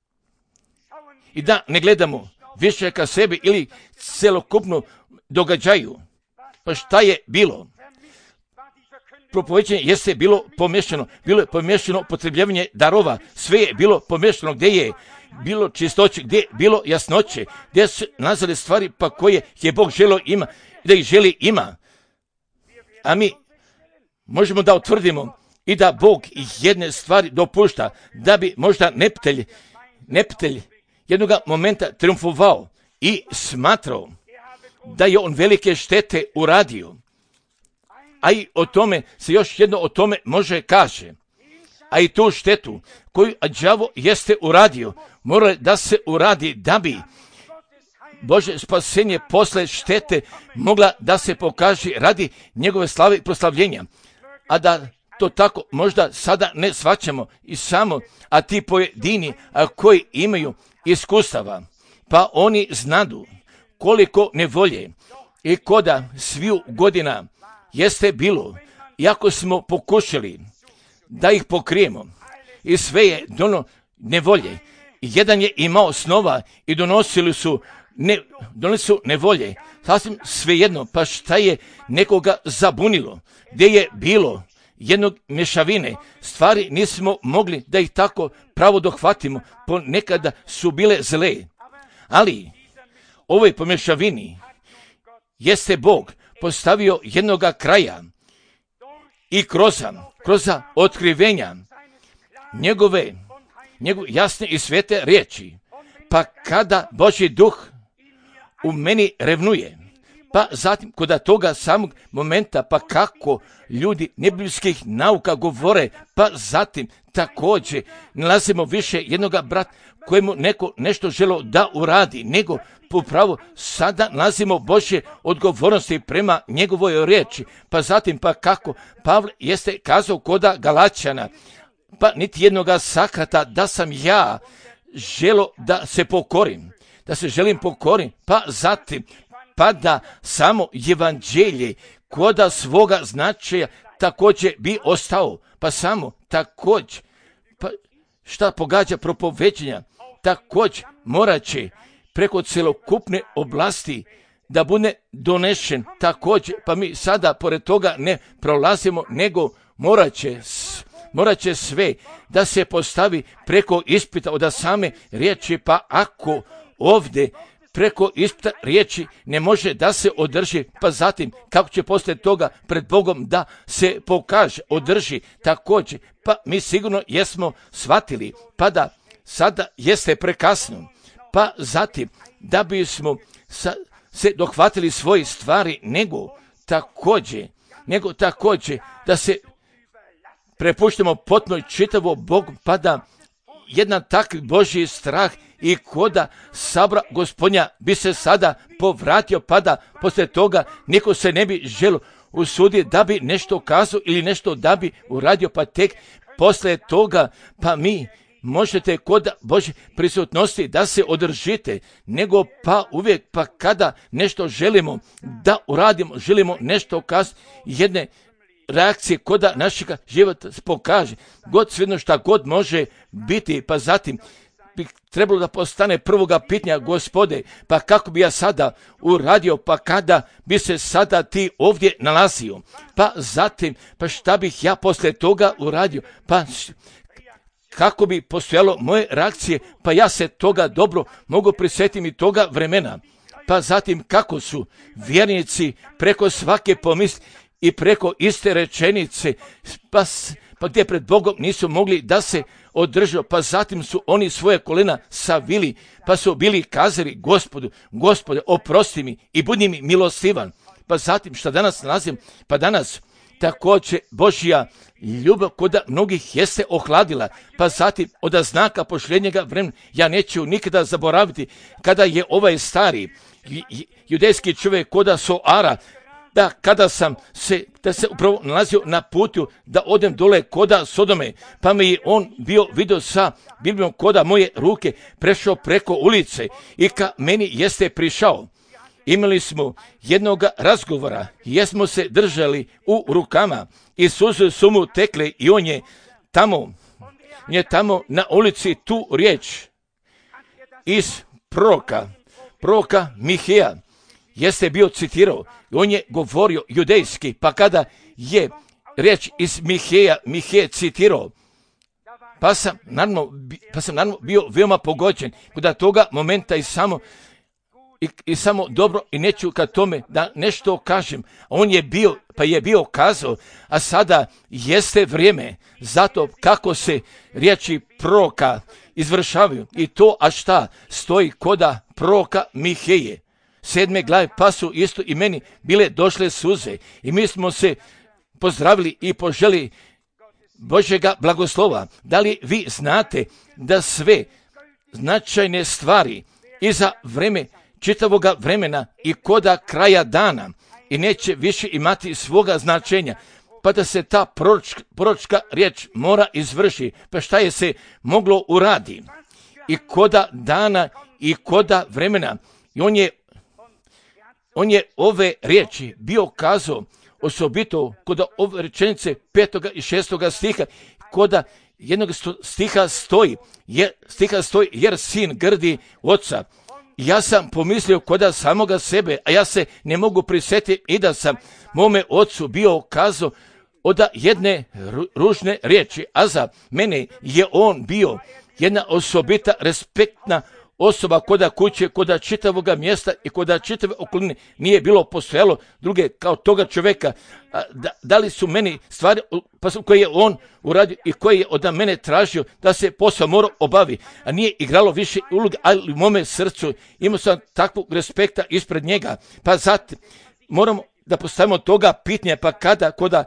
I da ne gledamo više ka sebi ili celokupno događaju. Pa šta je bilo? Propoveđenje jeste bilo je pomješano upotrebljavanje darova, sve je bilo pomješano, gdje je bilo čistoće, gdje je bilo jasnoće, gdje su nazvali stvari pa koje je Bog želio ima, da ih želi ima. A mi možemo da utvrdimo i da Bog jedne stvari dopušta, da bi možda neptelj jednog momenta triumfovao i smatrao da je on velike štete uradio. A i o tome se još jedno o tome može kaže. A i tu štetu koju đavo jeste uradio, mora da se uradi da bi Bože spasenje posle štete mogla da se pokaže radi njegove slave i proslavljenja. A da to tako možda sada ne shvaćamo i samo, a ti pojedini koji imaju iskustava, pa oni znadu koliko nevolje i koda sviju godina jeste bilo, iako smo pokušali da ih pokrijemo i sve je nevolje. Jedan je imao snova i donosili su nevolje, sasvim svejedno, pa šta je nekoga zabunilo, gdje je bilo jednog mješavine, stvari nismo mogli da ih tako pravo dohvatimo, ponekada su bile zle, ali ovoj pomješavini jeste Bog postavio jednoga kraja i kroz otkrivenja njegove jasne i svete riječi, pa kada Božji duh u meni revnuje, pa zatim kod toga samog momenta, pa kako ljudi nebiblijskih nauka govore, pa zatim također nalazimo više jednoga brata kojemu neko nešto želo da uradi, nego upravo sada nalazimo Božje odgovornosti prema njegovoj riječi, pa zatim pa kako Pavle jeste kazao koda Galačana, pa niti jednoga sakrata da sam ja želo da se pokorim, da se želim pokorim, pa zatim, pa da samo evanđelje koda svoga značaja također bi ostao, pa samo također, pa šta pogađa propoveđenja, također morat će preko celokupne oblasti da bude donešen također, pa mi sada pored toga ne prolazimo, nego morat će sve da se postavi preko ispita od same riječi, pa ako ovdje preko ispita riječi ne može da se održi, pa zatim kako će poslije toga pred Bogom da se pokaže, održi također, pa mi sigurno jesmo shvatili, pa da sada jeste prekasno, pa zatim da bismo se dohvatili svoje stvari, nego također da se prepuštamo potpuno čitavo Bogu, pa da jedan takvi Božji strah i koda sabra Gospodnja bi se sada povratio, pa da poslije toga niko se ne bi želio usuditi da bi nešto kazao ili nešto da bi uradio, pa tek poslije toga pa mi možete kod Božje prisutnosti da se održite, nego pa uvijek pa kada nešto želimo da uradimo, želimo nešto kazati, jedne reakcije koda našega života pokaže, god svejedno šta god može biti, pa zatim bi trebalo da postane prvoga pitanja, Gospode, pa kako bi ja sada uradio, pa kada bi se sada ti ovdje nalazio, pa zatim, pa šta bih ja poslije toga uradio, pa kako bi postojalo moje reakcije, pa ja se toga dobro mogu prisjetiti toga vremena, pa zatim kako su vjernici preko svake pomisli i preko iste rečenice, pa gdje pred Bogom nisu mogli da se održao, pa zatim su oni svoje kolena savili, pa su bili kazali Gospode, oprosti mi i budi mi milostivan. Pa zatim šta danas nalazim, pa danas također Božja ljubav koda mnogih jeste ohladila, pa zatim od znaka pošljednjega vremena ja neću nikada zaboraviti kada je ovaj stari judejski čovjek koda Soara, da kada sam se upravo nalazio na putu da odem dole koda Sodome, pa mi je on bio vidio sa Biblijom koda moje ruke, prešao preko ulice i ka meni jeste prišao. Imali smo jednog razgovora, jesmo se držali u rukama i suze su mu tekle i on je tamo na ulici tu riječ iz proroka Miheja jeste bio citirao. On je govorio judejski, pa kada je riječ iz Miheja citirao, pa sam naravno bio veoma pogođen kod toga momenta i samo dobro i neću ka tome da nešto kažem. On je bio kazao, a sada jeste vrijeme zato kako se riječi proroka izvršavaju i to, a šta stoji koda proroka Miheje 7. glave, pa su isto i meni bile došle suze i mi smo se pozdravili i poželi Božjega blagoslova. Da li vi znate da sve značajne stvari iza vreme čitavoga vremena i koda kraja dana i neće više imati svoga značenja, pa da se ta proročka riječ mora izvrši, pa šta je se moglo uradi i koda dana i koda vremena. I on je ove riječi bio kazao osobito kod ove rečenice 5. i 6. stiha, koda jednog stiha stoji jer sin grdi oca. Ja sam pomislio koda samoga sebe, a ja se ne mogu prisjetiti i da sam mome ocu bio kazao od jedne ružne riječi, a za mene je on bio jedna osobita, respektna osoba koda kuće, koda čitavoga mjesta i koda čitave okoline nije bilo postojalo druge kao toga čovjeka. Da li su meni stvari koje je on uradio i koje je od mene tražio da se posao mora obavi, a nije igralo više uloge, ali u mome srcu imao sam takvog respekta ispred njega. Pa zato moramo da postavimo toga pitanja, pa kada koda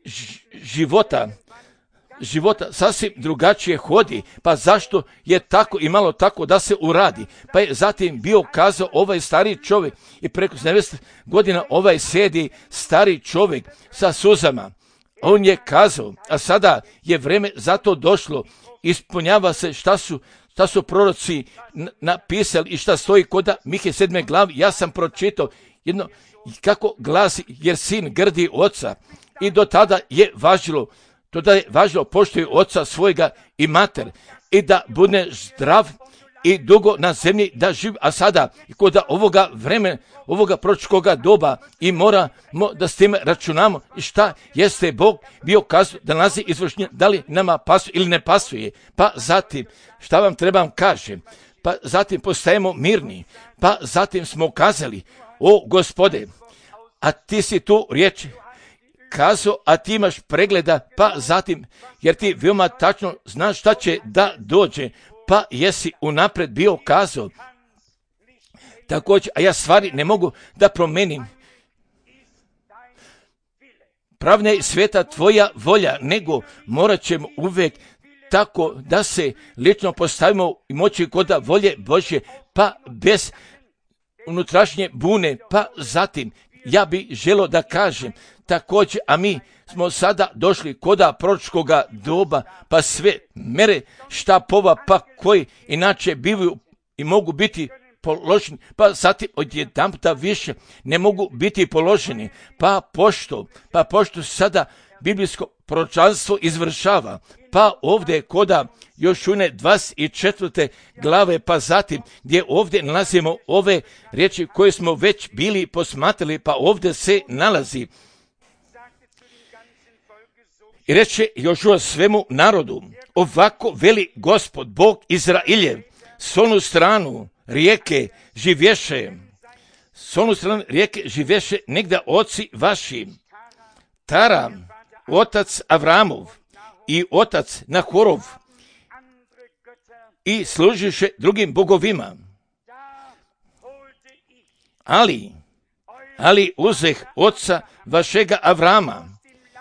života sasvim drugačije hodi, pa zašto je tako i malo tako da se uradi. Pa je zatim bio kazao ovaj stari čovjek i preko 70 godina ovaj sjedi stari čovjek sa suzama, On je kazao, a sada je vreme za to došlo, ispunjava se šta su proroci napisali i šta stoji kod Mihe 7. glavi. Ja sam pročitao jedno kako glasi, jer sin grdi oca, i do tada je važilo poštuju oca svojega i mater, i da bude zdrav i dugo na zemlji da živi. A sada kod ovoga vremena, ovoga proročkoga doba, i moramo da s tim računamo šta jeste Bog bio kazao da nalazi izvršenje, da li nama pasuje ili ne pasuje. Pa zatim, šta vam trebam kažem, pa zatim postajemo mirni, pa zatim smo kazali, o Gospode, a ti si tu riječ kazao, a ti imaš pregleda, pa zatim, jer ti veoma tačno znaš šta će da dođe, pa jesi unapred bio kazao. Također, a ja stvari ne mogu da promenim. Pravna je sveta tvoja volja, nego morat ćemo uvijek tako da se lično postavimo i moći kod volje Božje, pa bez unutrašnje bune. Pa zatim, ja bih želio da kažem također, a mi smo sada došli koda proročkoga doba, pa sve mere štapova, pa koji inače bivaju i mogu biti položeni, pa zatim odjedanputa više ne mogu biti položeni, pa pošto sada biblijsko proročanstvo izvršava, pa ovdje koda još une 24. glave, pa zatim gdje ovdje nalazimo ove riječi koje smo već bili posmatrali, pa ovdje se nalazi. I reče Jožua svemu narodu, ovako veli Gospod, Bog Izrailjev, s onu stranu rijeke živješe negda oci vaši, Tara, otac Avramov i otac Nahorov, i služiše drugim bogovima. Ali uzeh oca vašega Avrama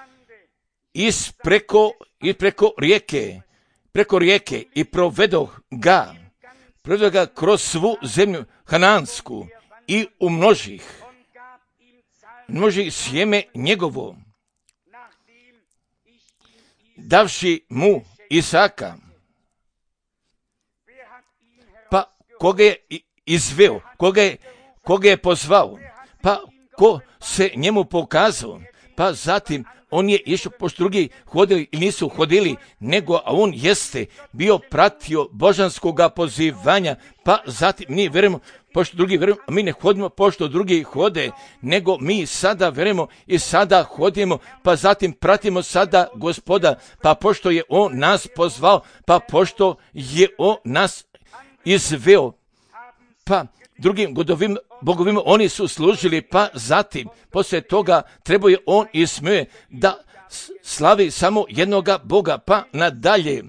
preko rijeke i provedoh ga kroz svu zemlju Hanansku i umnožih sjeme njegovo, davši mu Isaka. Pa koga je izveo, koga je pozvao, pa ko se njemu pokazao, pa zatim on je išao, pošto drugi hodili i nisu hodili, nego on jeste bio pratio božanskoga pozivanja, pa zatim mi verujemo, pošto drugi verujemo, a mi ne hodimo pošto drugi hode, nego mi sada verujemo i sada hodimo, pa zatim pratimo sada Gospoda, pa pošto je on nas pozvao, pa pošto je on nas izveo, pa drugim bogovima oni su služili, pa zatim poslije toga trebao je on i smije da slavi samo jednoga Boga, pa nadalje.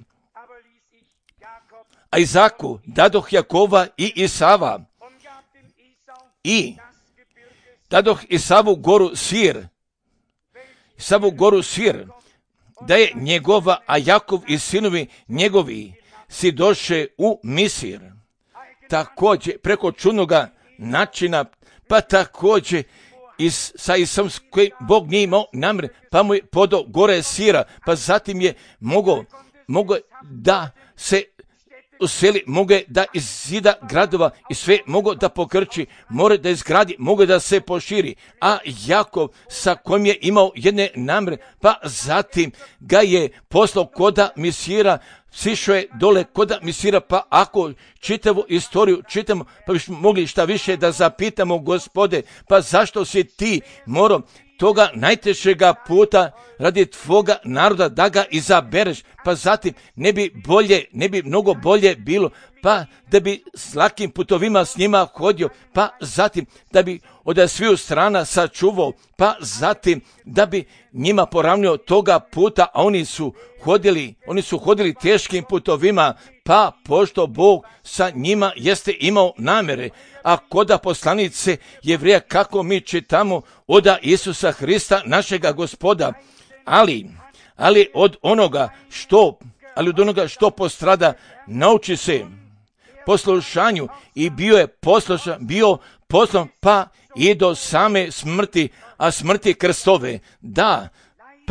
A Izaku dadoh Jakova i Isava, i dadoh Isavu goru Sir, da je njegova, a Jakov i sinovi njegovi si doše u Misir. Također preko čudnoga načina, pa također sa Isom koji Bog nije imao namjere, pa mu je podao gore Sira, pa zatim je mogao da se useli, mogu da izzida gradova i sve mogu da pokrči, more da izgradi, mogu da se poširi. A Jakov sa kojim je imao jedne namjere, pa zatim ga je poslao koda Misira, sišao je dole koda Misira, pa ako čitavu istoriju čitamo, pa bismo mogli šta više da zapitamo, Gospode, pa zašto si ti morao toga najtežega puta radi tvoga naroda da ga izabereš, pa zatim ne bi mnogo bolje bilo, pa da bi s lakim putovima s njima hodio, pa zatim da bi od sviju strana sačuvao, pa zatim da bi njima poravnio toga puta, a oni su hodili teškim putovima, pa pošto Bog sa njima jeste imao namjere. A koda poslanice Jevrija, kako mi čitamo od Isusa Hrista našega Gospoda, ali od onoga što postrada nauči se poslušanju, i bio poslan pa i do same smrti, a smrti krstove. Da, pa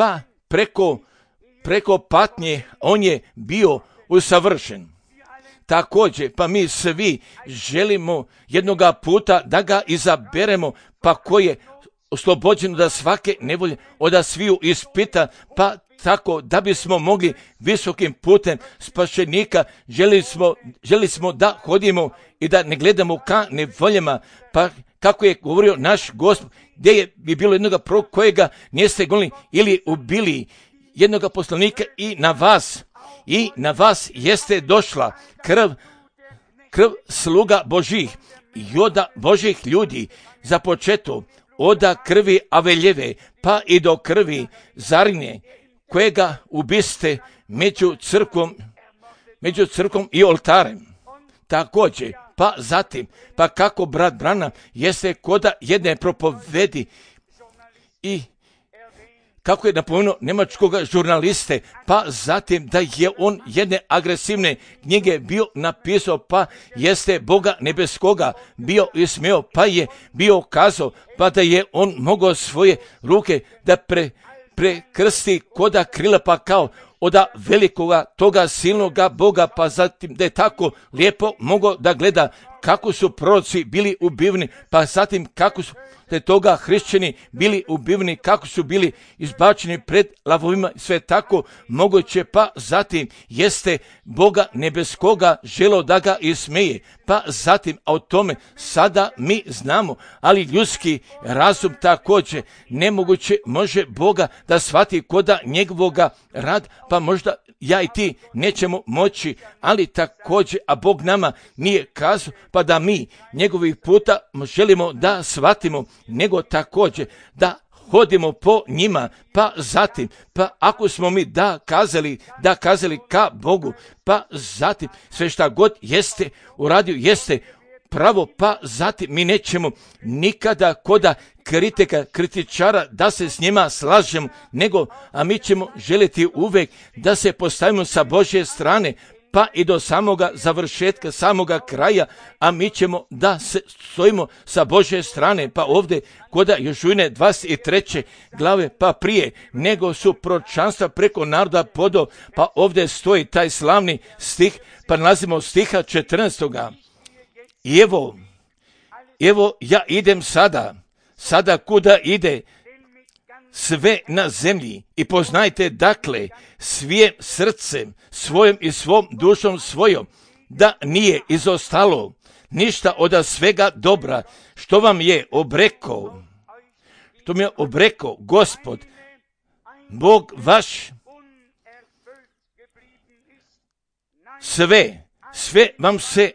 preko patnje on je bio usavršen. Također, pa mi svi želimo jednoga puta da ga izaberemo, pa ko je oslobođen da svake nevolje, od sviju ispita, pa tako da bismo mogli visokim putem spašenika, želi smo da hodimo i da ne gledamo ka nevoljama, pa kako je govorio naš Gospod, gdje je bilo jednoga proroka kojega niste gonili ili ubili, jednoga poslanika i na vas jeste došla krv sluga Božih i od Božih ljudi, za početo od krvi Aveljeve pa i do krvi Zarine, kojega ubiste među crkvom i oltarem. Također, pa zatim, pa kako brat Branham jeste koda jedne propovedi i kako je napomenuo njemačkog žurnaliste, pa zatim da je on jedne agresivne knjige bio napisao, pa jeste Boga nebeskoga bio ismeo, pa je bio kazao, pa da je on mogao svoje ruke da prekrsti koda krila, pa kao od velikoga toga silnoga Boga, pa zatim da je tako lijepo mogao da gleda kako su proroci bili ubivni, pa zatim kako su te toga hrišćani bili ubivni, kako su bili izbačeni pred lavovima, sve tako moguće, pa zatim jeste Boga nebeskoga želo da ga ismeje, pa zatim, a o tome sada mi znamo, ali ljudski razum također nemoguće može Boga da shvati koda njegovoga rad, pa možda ja i ti nećemo moći, ali također, a Bog nama nije kazao, pa da mi njegovih puta želimo da shvatimo, nego također da hodimo po njima, pa zatim, pa ako smo mi da kazali ka Bogu, pa zatim sve šta god jeste uradio jeste pravo, pa zatim mi nećemo nikada koda kritičara da se s njima slažemo, nego, a mi ćemo željeti uvijek da se postavimo sa Božje strane, pa i do samoga završetka, samoga kraja, a mi ćemo da se stojimo sa Božje strane, pa ovdje koda Jožujine 23. glave, pa prije nego su proročanstva preko naroda podo, pa ovdje stoji taj slavni stih, pa nalazimo stiha 14. I evo ja idem sada kuda ide sve na zemlji i poznajte dakle svijim srcem svojom i svom dušom svojom da nije izostalo ništa od svega dobra što vam je obrekao Gospod Bog vaš. Sve vam se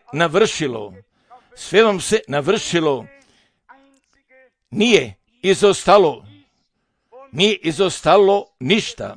navršilo, nije izostalo ništa.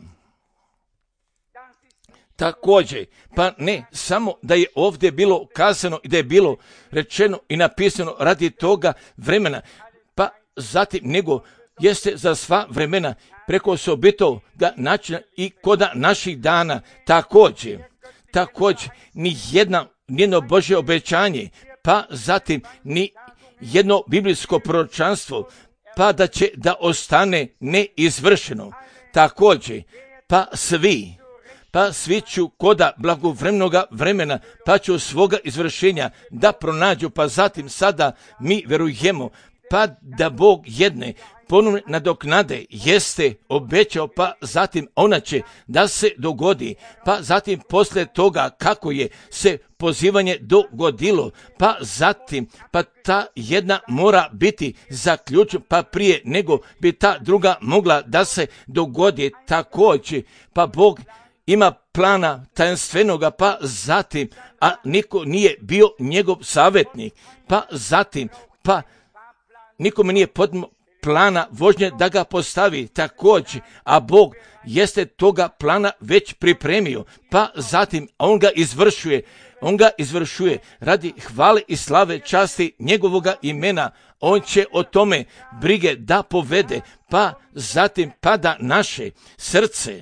Također, pa ne samo da je ovdje bilo kazano i da je bilo rečeno i napisano radi toga vremena, pa zatim nego jeste za sva vremena preko osobitoga načina i koda naših dana. Također, ni jedno Božje obećanje, pa zatim ni jedno biblijsko proročanstvo, pa da će da ostane neizvršeno. Također, pa svi ću koda blagovremenoga vremena, pa ću svoga izvršenja da pronađu, pa zatim sada mi verujemo, pa da Bog jedne ponovne nadoknade jeste obećao, pa zatim ona će da se dogodi, pa zatim posle toga kako je se pozivanje dogodilo, pa zatim, pa ta jedna mora biti zaključena, pa prije nego bi ta druga mogla da se dogodi također, pa Bog ima plana tajanstvenoga, pa zatim, a niko nije bio njegov savjetnik, pa zatim, pa nikome nije podno plana vožnje da ga postavi također, a Bog jeste toga plana već pripremio, pa zatim on ga izvršuje radi hvale i slave časti njegovoga imena. On će o tome brige da povede, pa zatim pada naše srce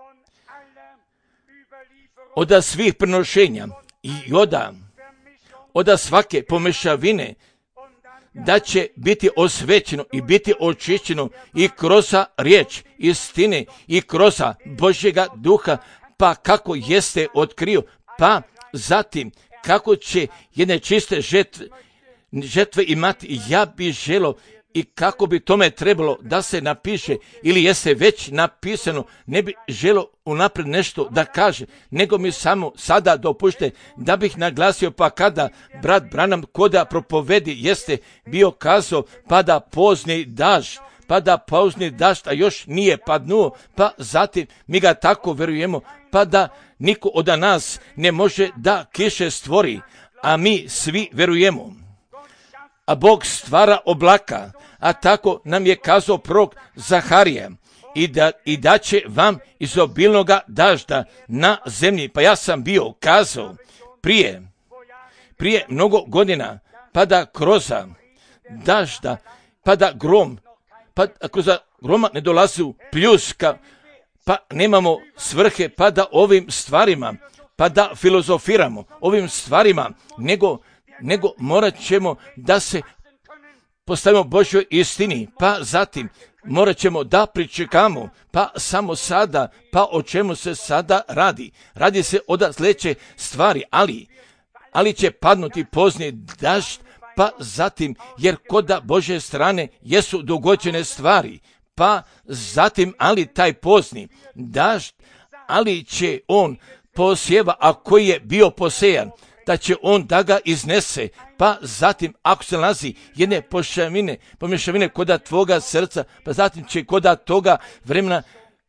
od svih prenošenja i od svake pomešavine, da će biti osvećeno i biti očišćeno i kroz riječ istine i kroz Božjega duha, pa kako jeste otkrio, pa zatim kako će jedne čiste žetve imati. Ja bih želio i kako bi tome trebalo da se napiše ili jeste već napisano, ne bi želio unaprijed nešto da kaže, nego mi samo sada dopušte da bih naglasio, pa kada brat Branham koda propovedi jeste bio kazao pada pozni dažd, a još nije padnuo, pa zatim mi ga tako verujemo, pa da niko od nas ne može da kiše stvori, a mi svi verujemo. A Bog stvara oblaka, a tako nam je kazao prorok Zaharija, i da će vam izobilnoga dažda na zemlji. Pa ja sam bio kazao prije mnogo godina, pada kroza dažda, pada grom, pa kroz groma ne dolazi pljuska, pa nemamo svrhe, pa da ovim stvarima, pa da filozofiramo ovim stvarima, nego morat ćemo da se postavimo Božjoj istini, pa zatim morat ćemo da pričekamo, pa samo sada, pa o čemu se sada radi. Radi se o sljedeće stvari, ali će padnuti pozni dažd, pa zatim, jer kod Božje strane jesu dogođene stvari, pa zatim, ali taj pozni dažd, ali će on posjeva, a koji je bio posejan, da će on da ga iznese, pa zatim ako se nalazi jedne pomješavine koda tvoga srca, pa zatim će koda toga vremena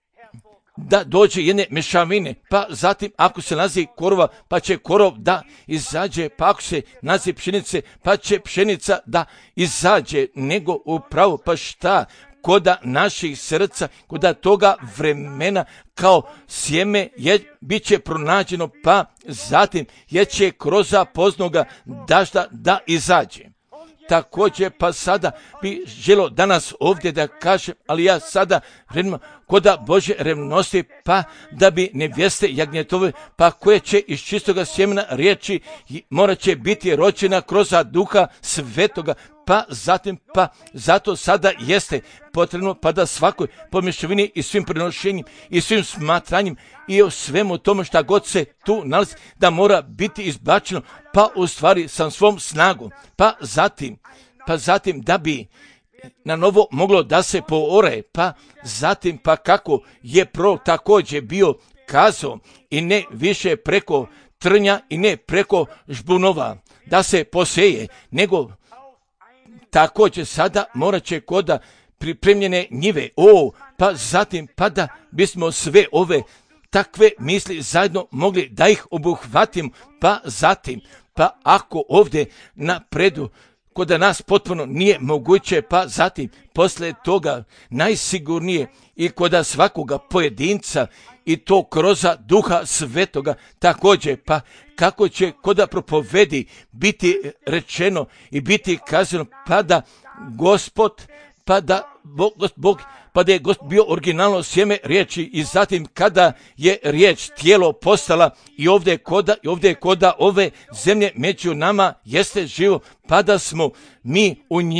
da dođe jedne mešavine, pa zatim ako se nalazi korova, pa će korov da izađe, pa ako se nalazi pšenice, pa će pšenica da izađe, nego upravo pa šta? Koda naših srca, koda toga vremena kao sjeme bit će pronađeno, pa zatim je će kroz poznoga dažda da izađe. Također pa sada bi želio danas ovdje da kažem, ali ja sada vredno koda Božje revnosti, pa da bi nevjeste jagnjetove, pa koje će iz čistoga sjemena riječi morat će biti rođena kroz duha svetoga, pa zatim, pa zato sada jeste potrebno, pa da svakoj pomješavini i svim prenošenjem i svim smatranjem i o svemu tome šta god se tu nalazi, da mora biti izbačeno, pa u stvari sa svom snagom, pa zatim da bi na novo moglo da se poore, pa zatim pa kako je prorok također bio kazao, i ne više preko trnja i ne preko žbunova da se poseje, nego također sada morat će koda pripremljene njive, pa zatim pa da bismo sve ove takve misli zajedno mogli da ih obuhvatimo, pa zatim, pa ako ovdje napredu koda nas potpuno nije moguće, pa zatim poslije toga najsigurnije i koda svakoga pojedinca i to kroz duha svetoga također, pa kako će koda propovedi biti rečeno i biti kazano, pa da Gospod, pa da Bog, pa da je bio originalno sjeme riječi, i zatim kada je riječ tijelo postala i ovdje koda ove zemlje među nama jeste živo, pa da smo mi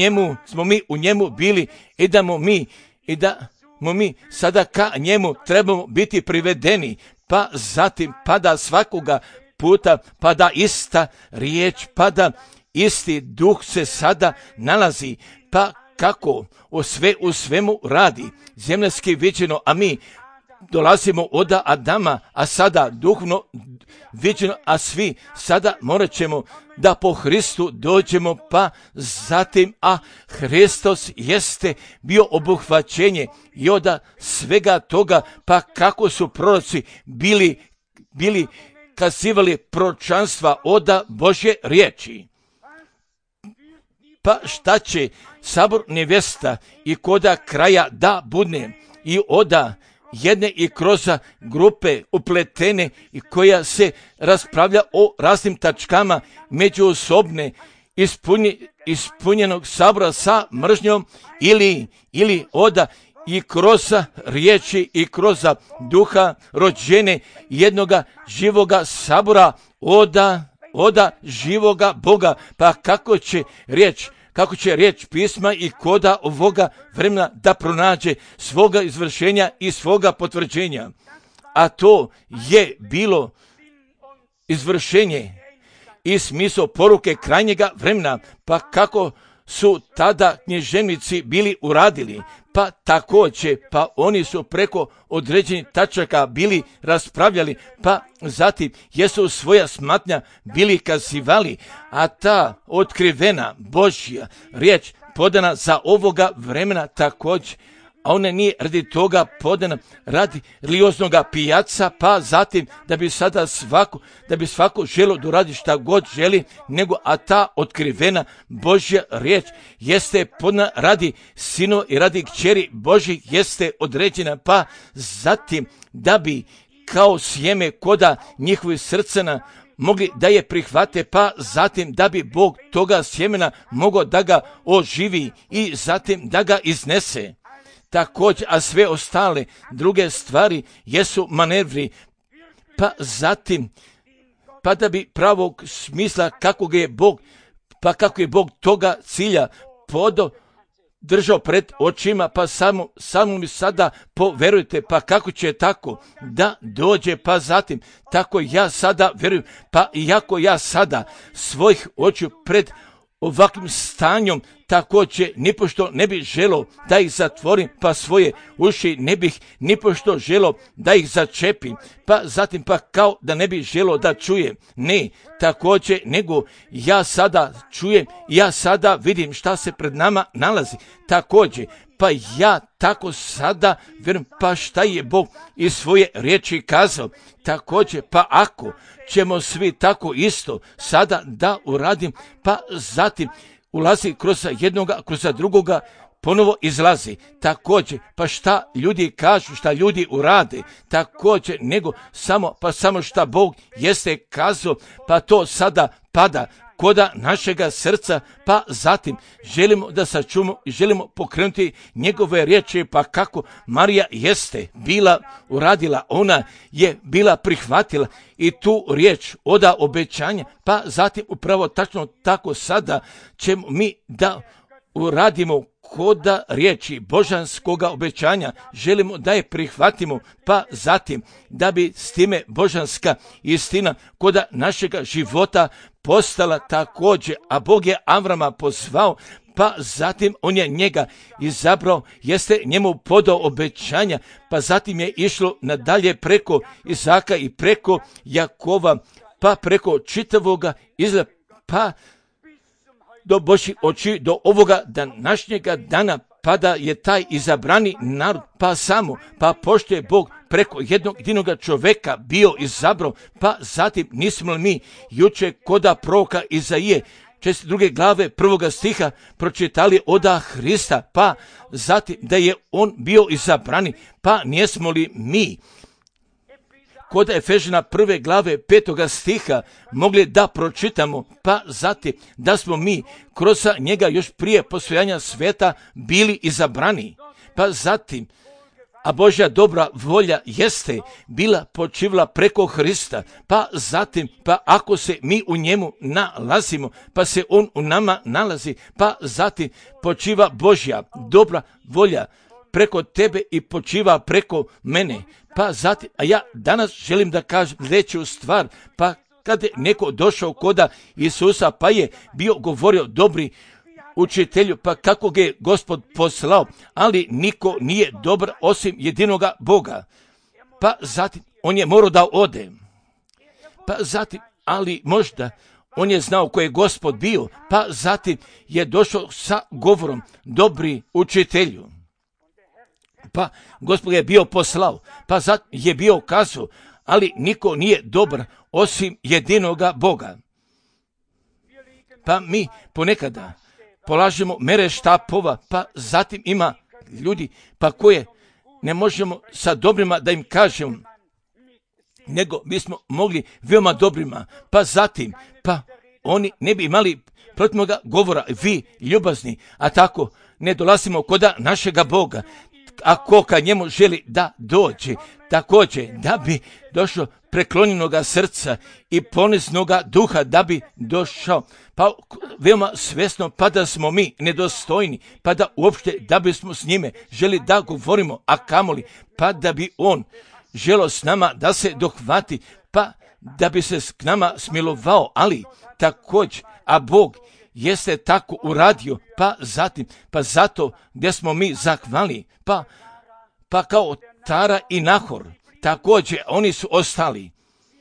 u njemu bili i da mi sada ka njemu trebamo biti privedeni, pa zatim pa da svakoga puta, pa da ista riječ, pa da isti duh se sada nalazi, pa kako u svemu radi zemljanski viđeno, a mi dolazimo od Adama, a sada duhovno viđeno, a svi sada morat ćemo da po Hristu dođemo, pa zatim, a Hristos jeste bio obuhvaćenje i od svega toga, pa kako su proroci bili kazivali proročanstva od Božje riječi. Pa šta će sabor nevjesta i koda kraja da budne i oda jedne i kroz grupe upletene i koja se raspravlja o raznim tačkama međusobne ispunjenog sabora sa mržnjom ili oda i kroz riječi i kroz duha rođene jednoga živoga sabora oda živoga Boga, pa kako će riječ, kako će riječ pisma i koda ovoga vremena da pronađe svoga izvršenja i svoga potvrđenja. A to je bilo izvršenje i smisao poruke krajnjega vremena, pa kako su tada književnici bili uradili, pa također, pa oni su preko određenih tačaka bili raspravljali, pa zatim jesu svoja smatnja bili kazivali, a ta otkrivena Božja riječ podana za ovoga vremena također, a ona nije radi toga podana radi religioznoga pijaca, pa zatim da bi svako želo da radi šta god želi, nego a ta otkrivena Božja riječ jeste podana radi sinova i radi kćeri Božjih jeste određena, pa zatim da bi kao sjeme koda njihovih srcana mogli da je prihvate, pa zatim da bi Bog toga sjemena mogao da ga oživi i zatim da ga iznese. Također, a sve ostale druge stvari jesu manevri, pa zatim, pa da bi pravog smisla kako je Bog toga cilja držao pred očima, pa samo mi sada poverujte, pa kako će tako da dođe, pa zatim, tako ja sada verujem, pa iako ja sada svojih očiju pred ovakvim stanjom također nipošto ne bih želio da ih zatvorim, pa svoje uši ne bih nipošto želio da ih začepim, pa zatim pa kao da ne bih želio da čujem. Ne, također nego ja sada čujem, ja sada vidim šta se pred nama nalazi. Također, pa ja tako sada vjerujem, pa šta je Bog iz svoje riječi kazao. Također, pa ako ćemo svi tako isto sada da uradim, pa zatim ulazi kroz jednoga, kroz drugoga, ponovo izlazi. Također, pa šta ljudi kažu, šta ljudi urade, također, nego samo šta Bog jeste kazao, pa to sada pada koda našega srca, pa zatim želimo da sačuvamo i želimo pokrenuti njegove riječi, pa kako Marija jeste bila uradila, ona je bila prihvatila i tu riječ oda obećanja, pa zatim upravo tačno tako sada ćemo mi da uradimo koda riječi božanskoga obećanja, želimo da je prihvatimo, pa zatim da bi s time božanska istina koda našega života postala također, a Bog je Avrama pozvao, pa zatim on je njega izabrao, jeste njemu podao obećanja, pa zatim je išlo nadalje preko Izaka i preko Jakova, pa preko čitavoga Izraela, pa do Božjih oči, do ovoga današnjega dana, pa da je taj izabrani narod, pa pošto je Bog preko jednog jedinog čovjeka bio izabrao, pa zatim nismo li mi juče koda proroka Izaije 62. glave 1. stiha pročitali oda Hrista, pa zatim da je on bio izabrani, pa nijesmo li mi kod Efežana 1. glave 5. stiha mogli da pročitamo, pa zatim da smo mi kroz njega još prije postojanja sveta bili izabrani, pa zatim a Božja dobra volja jeste bila počivala preko Hrista, pa zatim, pa ako se mi u njemu nalazimo, pa se on u nama nalazi, pa zatim počiva Božja dobra volja preko tebe i počiva preko mene. Pa zatim, a ja danas želim da kažem sljedeću stvar, pa kad je neko došao koda Isusa, pa je bio govorio dobri učitelju, pa kako ga je Gospod poslao, ali niko nije dobar osim jedinoga Boga. Pa zatim, on je morao da ode. Pa zatim, ali možda on je znao ko je Gospod bio, pa zatim je došao sa govorom dobri učitelju. Pa Gospod je bio poslao, pa zatim je bio kazao, ali niko nije dobar osim jedinoga Boga. Pa mi ponekada polažemo mere štapova, pa zatim ima ljudi, pa koje ne možemo sa dobrima da im kažemo, nego mi smo mogli veoma dobrima, pa zatim, pa oni ne bi imali protivnoga govora, vi ljubazni, a tako ne dolazimo koda našega Boga. ako ka njemu želi da dođe, također da bi došlo preklonjenoga srca i poniznoga duha da bi došao, pa veoma svjesno, pa da smo mi nedostojni, pa da uopšte da bismo s njime želi da govorimo, a kamoli, pa da bi on želo s nama da se dohvati, pa da bi se k nama smilovao, ali također, a Bog jeste tako uradio, pa zatim, pa zato gdje smo mi zahvali, pa kao Tara i Nahor, također oni su ostali,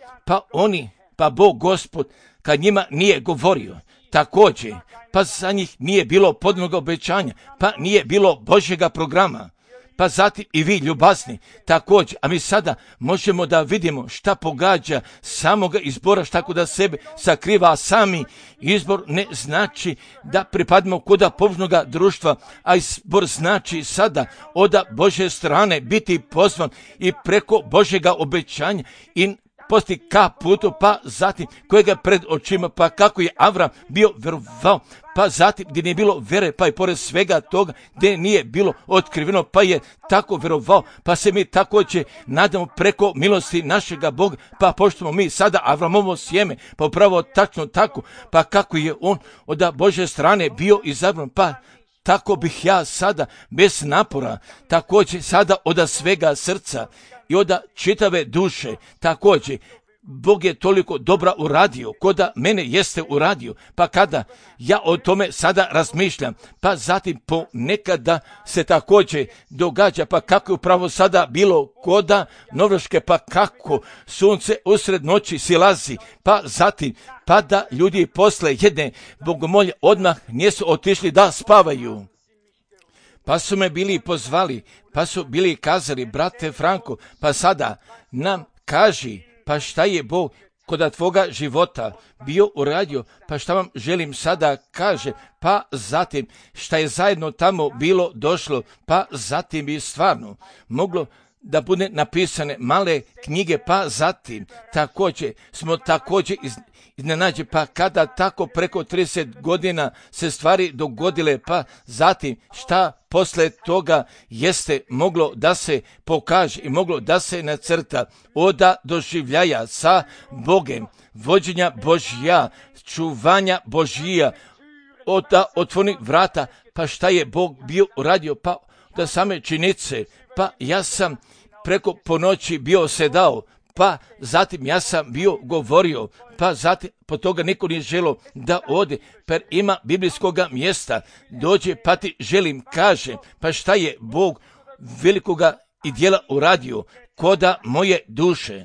pa Bog Gospod kad njima nije govorio, također, pa za njih nije bilo podnog obećanja, pa nije bilo Božjega programa, pa zatim i vi ljubazni, također, a mi sada možemo da vidimo šta pogađa samoga izbora, šta kod sebe sakriva, a sami izbor ne znači da pripadimo kod pobožnoga društva, a izbor znači sada od Božje strane biti pozvan i preko Božjega obećanja i posti ka putu, pa zatim kojega pred očima, pa kako je Avram bio verovao, pa zatim gdje nije bilo vere, pa i pored svega toga gdje nije bilo otkriveno, pa je tako verovao, pa se mi također nadamo preko milosti našega Boga, pa pošto smo mi sada Avramovo sjeme, pa upravo tačno tako, pa kako je on od Božje strane bio izabran, pa tako bih ja sada bez napora, također sada od svega srca i od čitave duše, također, Bog je toliko dobra uradio, koda mene jeste uradio, pa kada ja o tome sada razmišljam, pa zatim ponekada se također događa, pa kako je upravo sada bilo koda Norveške, pa kako sunce usred noći silazi, pa zatim, pa da ljudi posle jedne bogomolje odmah nisu otišli da spavaju. Pa su me bili pozvali, pa su bili kazali, brate Franko, pa sada nam kaži, pa šta je Bog kod tvoga života bio uradio, pa šta vam želim sada kaže, pa zatim šta je zajedno tamo bilo došlo, pa zatim bi stvarno moglo da bude napisane male knjige, pa zatim također smo također iznenađe, pa kada tako preko 30 godina se stvari dogodile, pa zatim šta posle toga jeste moglo da se pokaže i moglo da se nacrta od doživljaja sa Bogem, vođenja Božja, čuvanja Božija, od otvornih vrata, pa šta je Bog bio uradio, pa da same činice, pa ja sam preko ponoći bio sedao, pa zatim ja sam bio govorio, pa zatim po toga niko nije želo da ode, per ima biblijskoga mjesta, dođe pa ti želim kaže, pa šta je Bog velikoga i djela uradio koda moje duše.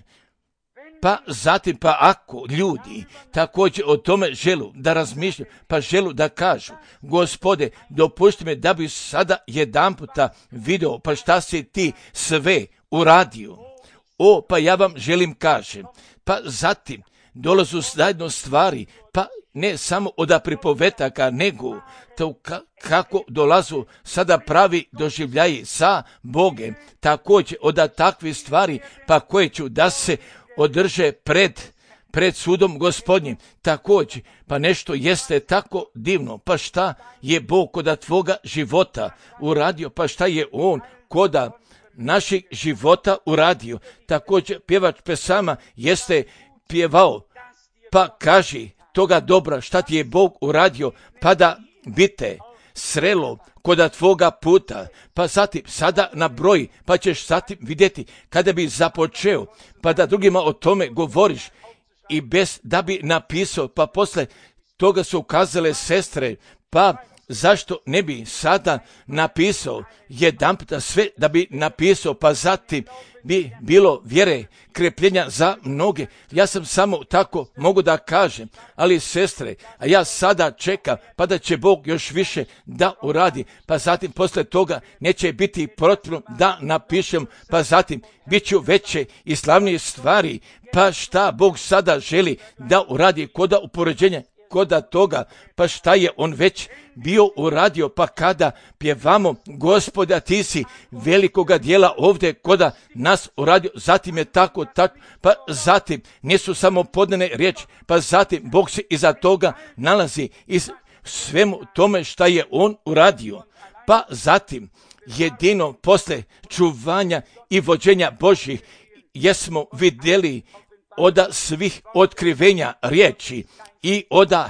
Pa zatim, pa ako ljudi također o tome želu da razmišljaju, pa želu da kažu, Gospode, dopušti me da bi sada jedanputa video, pa šta si ti sve uradio. Pa ja vam želim kažem, pa zatim dolazu zajedno stvari, pa ne samo od pripovetaka, nego to kako dolazu sada pravi doživljaji sa Bogem, također od takvih stvari, pa koje ću da se održe pred sudom Gospodnjim, također, pa nešto jeste tako divno, pa šta je Bog kod tvoga života uradio, pa šta je On koda naših života uradio. Također pjevač pesama jeste pjevao, pa kaži toga dobra šta ti je Bog uradio, pa da bite srelo koda tvoga puta, pa zatim sada na broj, pa ćeš zatim vidjeti kada bi započeo, pa da drugima o tome govoriš i bez da bi napisao, pa posle toga su ukazale sestre, pa zašto ne bi sada napisao jedanputa sve da bi napisao, pa zatim bi bilo vjere, krepljenja za mnoge. Ja sam samo tako mogu da kažem, ali sestre, a ja sada čekam, pa da će Bog još više da uradi, pa zatim posle toga neće biti potrebno da napišem, pa zatim bit ću veće i slavnije stvari, pa šta Bog sada želi da uradi koda upoređenja koda toga, pa šta je on već bio uradio, pa kada pjevamo Gospoda ti si velikoga dijela ovdje koda nas uradio, zatim je tako, pa zatim nisu samo podnene riječi, pa zatim Bog se iza toga nalazi i svemu tome šta je on uradio, pa zatim jedino posle čuvanja i vođenja Božjih jesmo vidjeli oda svih otkrivenja riječi i oda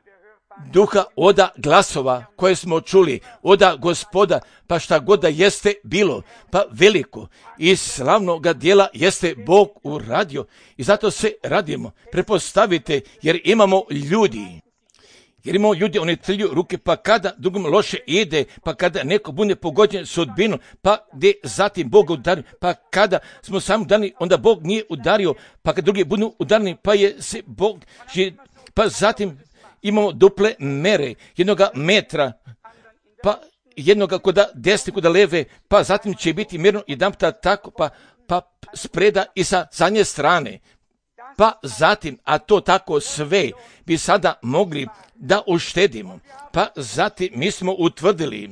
duha, oda glasova koje smo čuli, oda Gospoda, pa šta god da jeste bilo, pa veliko i slavnoga dijela jeste Bog uradio i zato se radimo. Prepostavite, jer imamo ljudi, oni trlju ruke, pa kada drugom loše ide, pa kada neko bude pogođen sudbinom, pa gdje zatim Bog udario, pa kada smo sami udarni, onda Bog nije udario, pa kad drugi budu udarni, pa je se Bog, pa zatim imamo duple mere, 1 metra, pa jednoga koda desne, koda leve, pa zatim će biti mirno jedan puta tako, pa spreda i sa zadnje strane. Pa zatim, a to tako sve bi sada mogli da uštedimo. Pa zatim mi smo utvrdili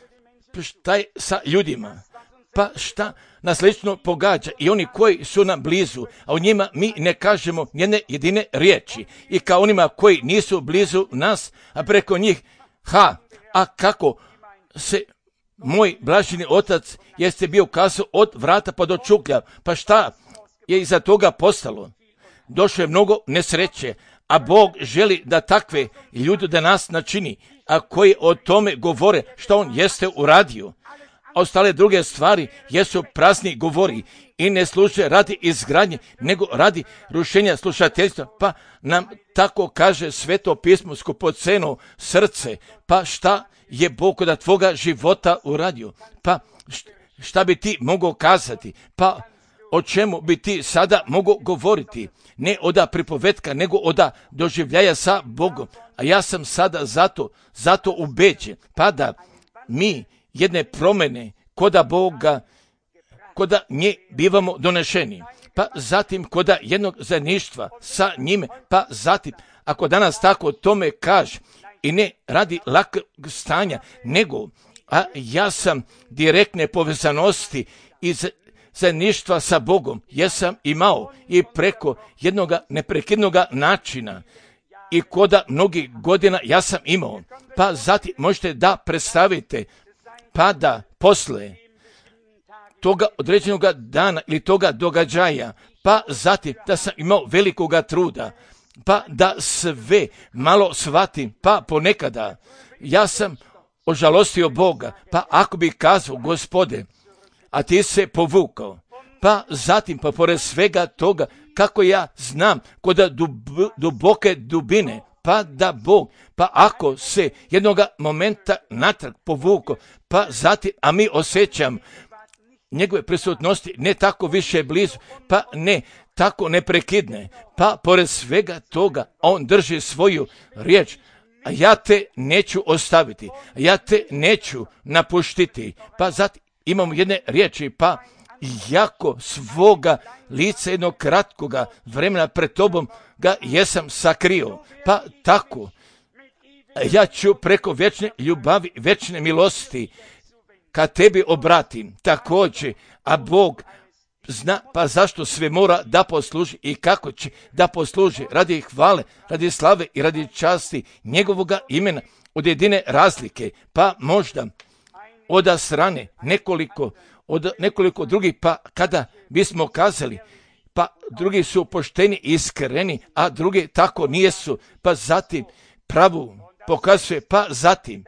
šta je sa ljudima, pa šta nas lično pogađa i oni koji su nam blizu, a o njima mi ne kažemo njene jedine riječi. I kao onima koji nisu blizu nas, a preko njih, a kako se moj blaženi otac jeste bio kazao od vrata pa do čuklja, pa šta je iza toga postalo? Došlo je mnogo nesreće, a Bog želi da takve ljude da nas načini, a koji o tome govore što on jeste uradio. A ostale druge stvari jesu prazni govori i ne služe radi izgradnje, nego radi rušenja slušateljstva, pa nam tako kaže Sveto pismo, skupoceno srce, pa šta je Bog od tvoga života uradio, pa šta bi ti mogao kazati, pa o čemu bi ti sada mogao govoriti, ne oda pripovetka, nego oda doživljaja sa Bogom. A ja sam sada zato ubeđen, pa da mi jedne promjene koda Boga, koda nje bivamo donešeni, pa zatim koda jednog zajedništva sa njime, pa zatim, ako danas tako tome kaže, i ne radi lakog stanja, nego, a ja sam direktne povezanosti iz zajedništva sa Bogom, jesam imao i preko jednog neprekidnog načina i koda mnogih godina ja sam imao, pa zatim možete da predstavite, pa da posle toga određenog dana ili toga događaja, pa zatim da sam imao velikoga truda, pa da sve malo shvatim, pa ponekada ja sam ožalostio Boga, pa ako bi kazao, Gospode, a ti se povukao, pa zatim, pa pored svega toga, kako ja znam, kod duboke dubine, pa da Bog, pa ako se jednoga momenta natrag povukao, pa zatim, a mi osjećam njegove prisutnosti ne tako više blizu, pa ne tako neprekidne, pa pored svega toga on drži svoju riječ, a ja te neću ostaviti, a ja te neću napuštiti, pa zatim imamo jedne riječi, pa jako svoga lica jednog kratkoga vremena pred tobom ga jesam sakrio, pa tako ja ću preko vječne ljubavi, vječne milosti kad tebi obratim također, a Bog zna pa zašto sve mora da posluži i kako će da posluži radi hvale, radi slave i radi časti njegovoga imena od jedine razlike, pa možda od strane nekoliko drugih, pa kada bismo kazali, pa drugi su pošteni i iskreni, a drugi tako nijesu, pa zatim pravu pokazuje, pa zatim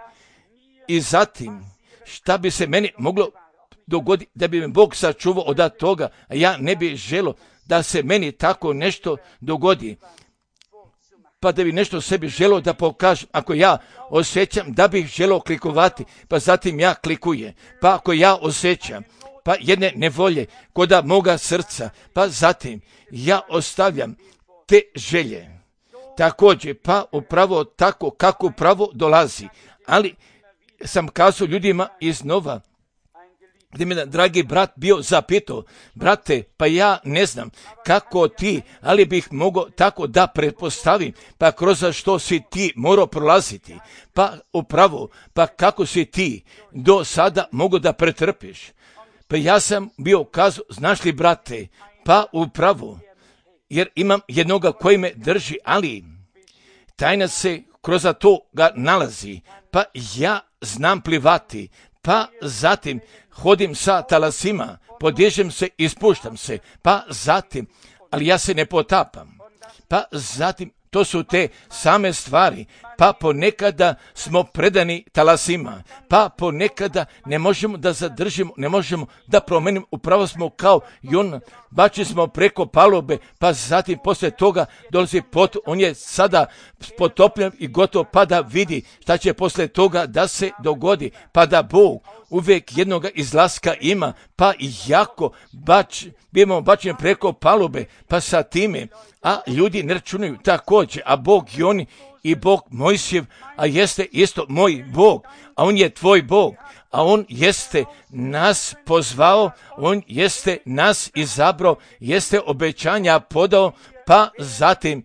šta bi se meni moglo dogoditi da bi me Bog sačuvao od toga, a ja ne bi želio da se meni tako nešto dogodi, pa da bi nešto sebi želio da pokažem. Ako ja osjećam da bih želio klikovati, pa zatim ja klikujem, pa ako ja osjećam pa jedne nevolje koda moga srca, pa zatim ja ostavljam te želje. Također, pa upravo tako kako upravo dolazi, ali sam kazao ljudima iznova, gdje mi je dragi brat bio zapitao, brate, pa ja ne znam kako ti, ali bih mogao tako da pretpostavim, pa kroz što si ti morao prolaziti, pa upravo, pa kako si ti do sada mogao da pretrpiš. Pa ja sam bio kazao, znaš li brate, pa upravo, jer imam jednoga koji me drži, ali tajna se kroz to ga nalazi, pa ja znam plivati, pa zatim hodim sa talasima, podižem se i spuštam se, pa zatim, ali ja se ne potapam, pa zatim, to su te same stvari, pa ponekada smo predani talasima, pa ponekada ne možemo da zadržimo, ne možemo da promenimo, upravo smo kao Jona, bačili smo preko palube, pa zatim poslije toga dolazi pot, on je sada potopljen i gotov, pa da vidi šta će poslije toga da se dogodi, pa da Bog uvijek jednoga izlaska ima, pa i jako bivamo bačeni preko palube, pa sa time, a ljudi ne računaju također, a Bog i oni i Bog Mojsijev, a jeste isto moj Bog, a on je tvoj Bog, a on jeste nas pozvao, on jeste nas izabrao, jeste obećanja podao, pa zatim,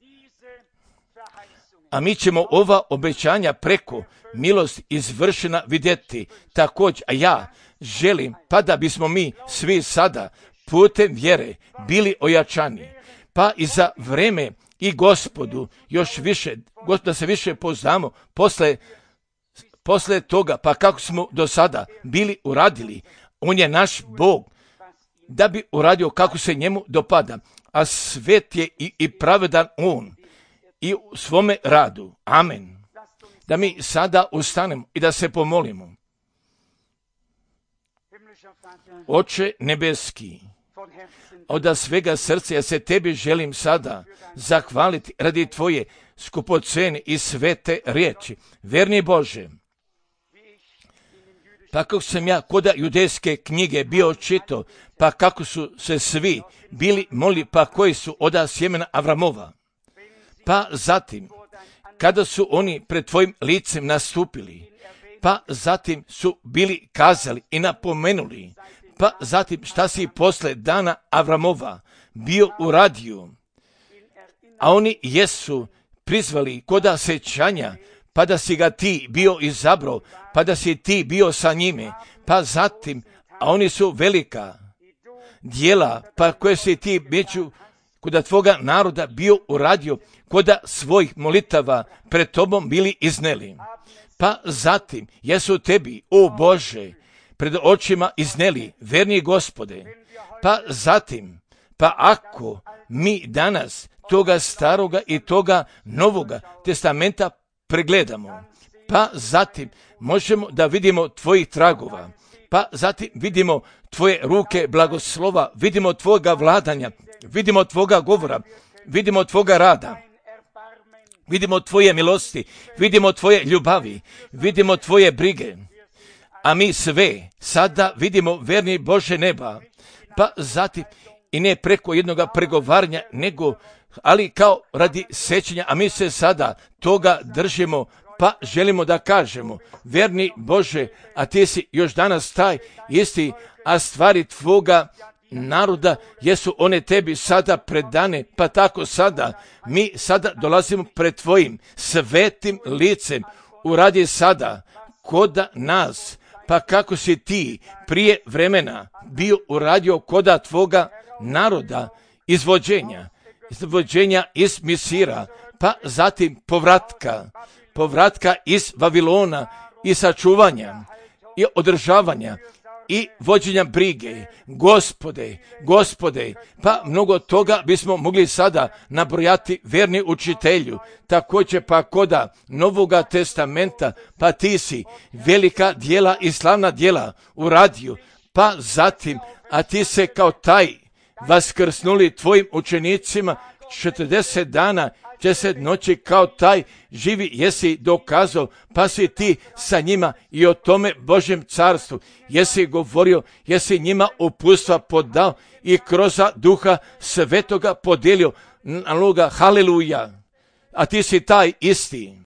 a mi ćemo ova obećanja preko milost izvršena vidjeti također, a ja želim, pa da bismo mi svi sada putem vjere bili ojačani, pa i za vreme i Gospodu još više, da se više poznamo posle toga, pa kako smo do sada bili uradili, on je naš Bog, da bi uradio kako se njemu dopada, a svet je i pravedan on i u svome radu. Amen. Da mi sada ustanemo i da se pomolimo. Oče nebeski, od svega srca ja se tebi želim sada zahvaliti radi tvoje skupocene i svete riječi. Verni Bože, pa kako sam ja koda judejske knjige bio čitao, pa kako su se svi bili molili, pa koji su od sjemena Avramova, pa zatim kada su oni pred tvojim licem nastupili, pa zatim su bili kazali i napomenuli, pa zatim šta si posle dana Avramova bio uradio, a oni jesu prizvali koda sećanja, pa da si ga ti bio izabrao, pa da si ti bio sa njime, pa zatim, a oni su velika djela, pa koje si ti među koda tvoga naroda bio uradio, koda svojih molitava pred tobom bili izneli. Pa zatim, jesu tebi, o Bože, pred očima izneli, verni Gospode. Pa zatim, pa ako mi danas toga staroga i toga novoga testamenta pregledamo, pa zatim možemo da vidimo tvojih tragova, pa zatim vidimo tvoje ruke blagoslova, vidimo tvoga vladanja, vidimo tvoga govora, vidimo tvoga rada, vidimo tvoje milosti, vidimo tvoje ljubavi, vidimo tvoje brige, a mi sve sada vidimo, verni Bože neba, pa zatim i ne preko jednoga pregovaranja, nego, ali kao radi sećanja, a mi se sada toga držimo, pa želimo da kažemo, verni Bože, a ti si još danas taj isti, a stvari tvoga naroda jesu one tebi sada predane, pa tako sada mi sada dolazimo pred tvojim svetim licem, uradi sada koda nas, pa kako si ti prije vremena bio uradio koda tvoga naroda izvođenja iz Misira, pa zatim povratka iz Vavilona i sačuvanja i održavanja i vođenja brige. Gospode, pa mnogo toga bismo mogli sada nabrojati, verni učitelju, također pa koda Novoga testamenta, pa ti si velika djela i slavna djela uradio, pa zatim, a ti se kao taj vaskrsnuli tvojim učenicima 40 dana, 10 noći kao taj živi jesi dokazao, pa si ti sa njima i o tome Božjem carstvu jesi govorio, jesi njima uputstva podao i kroz Duha Svetoga podijelio naloga, haleluja, a ti si taj isti.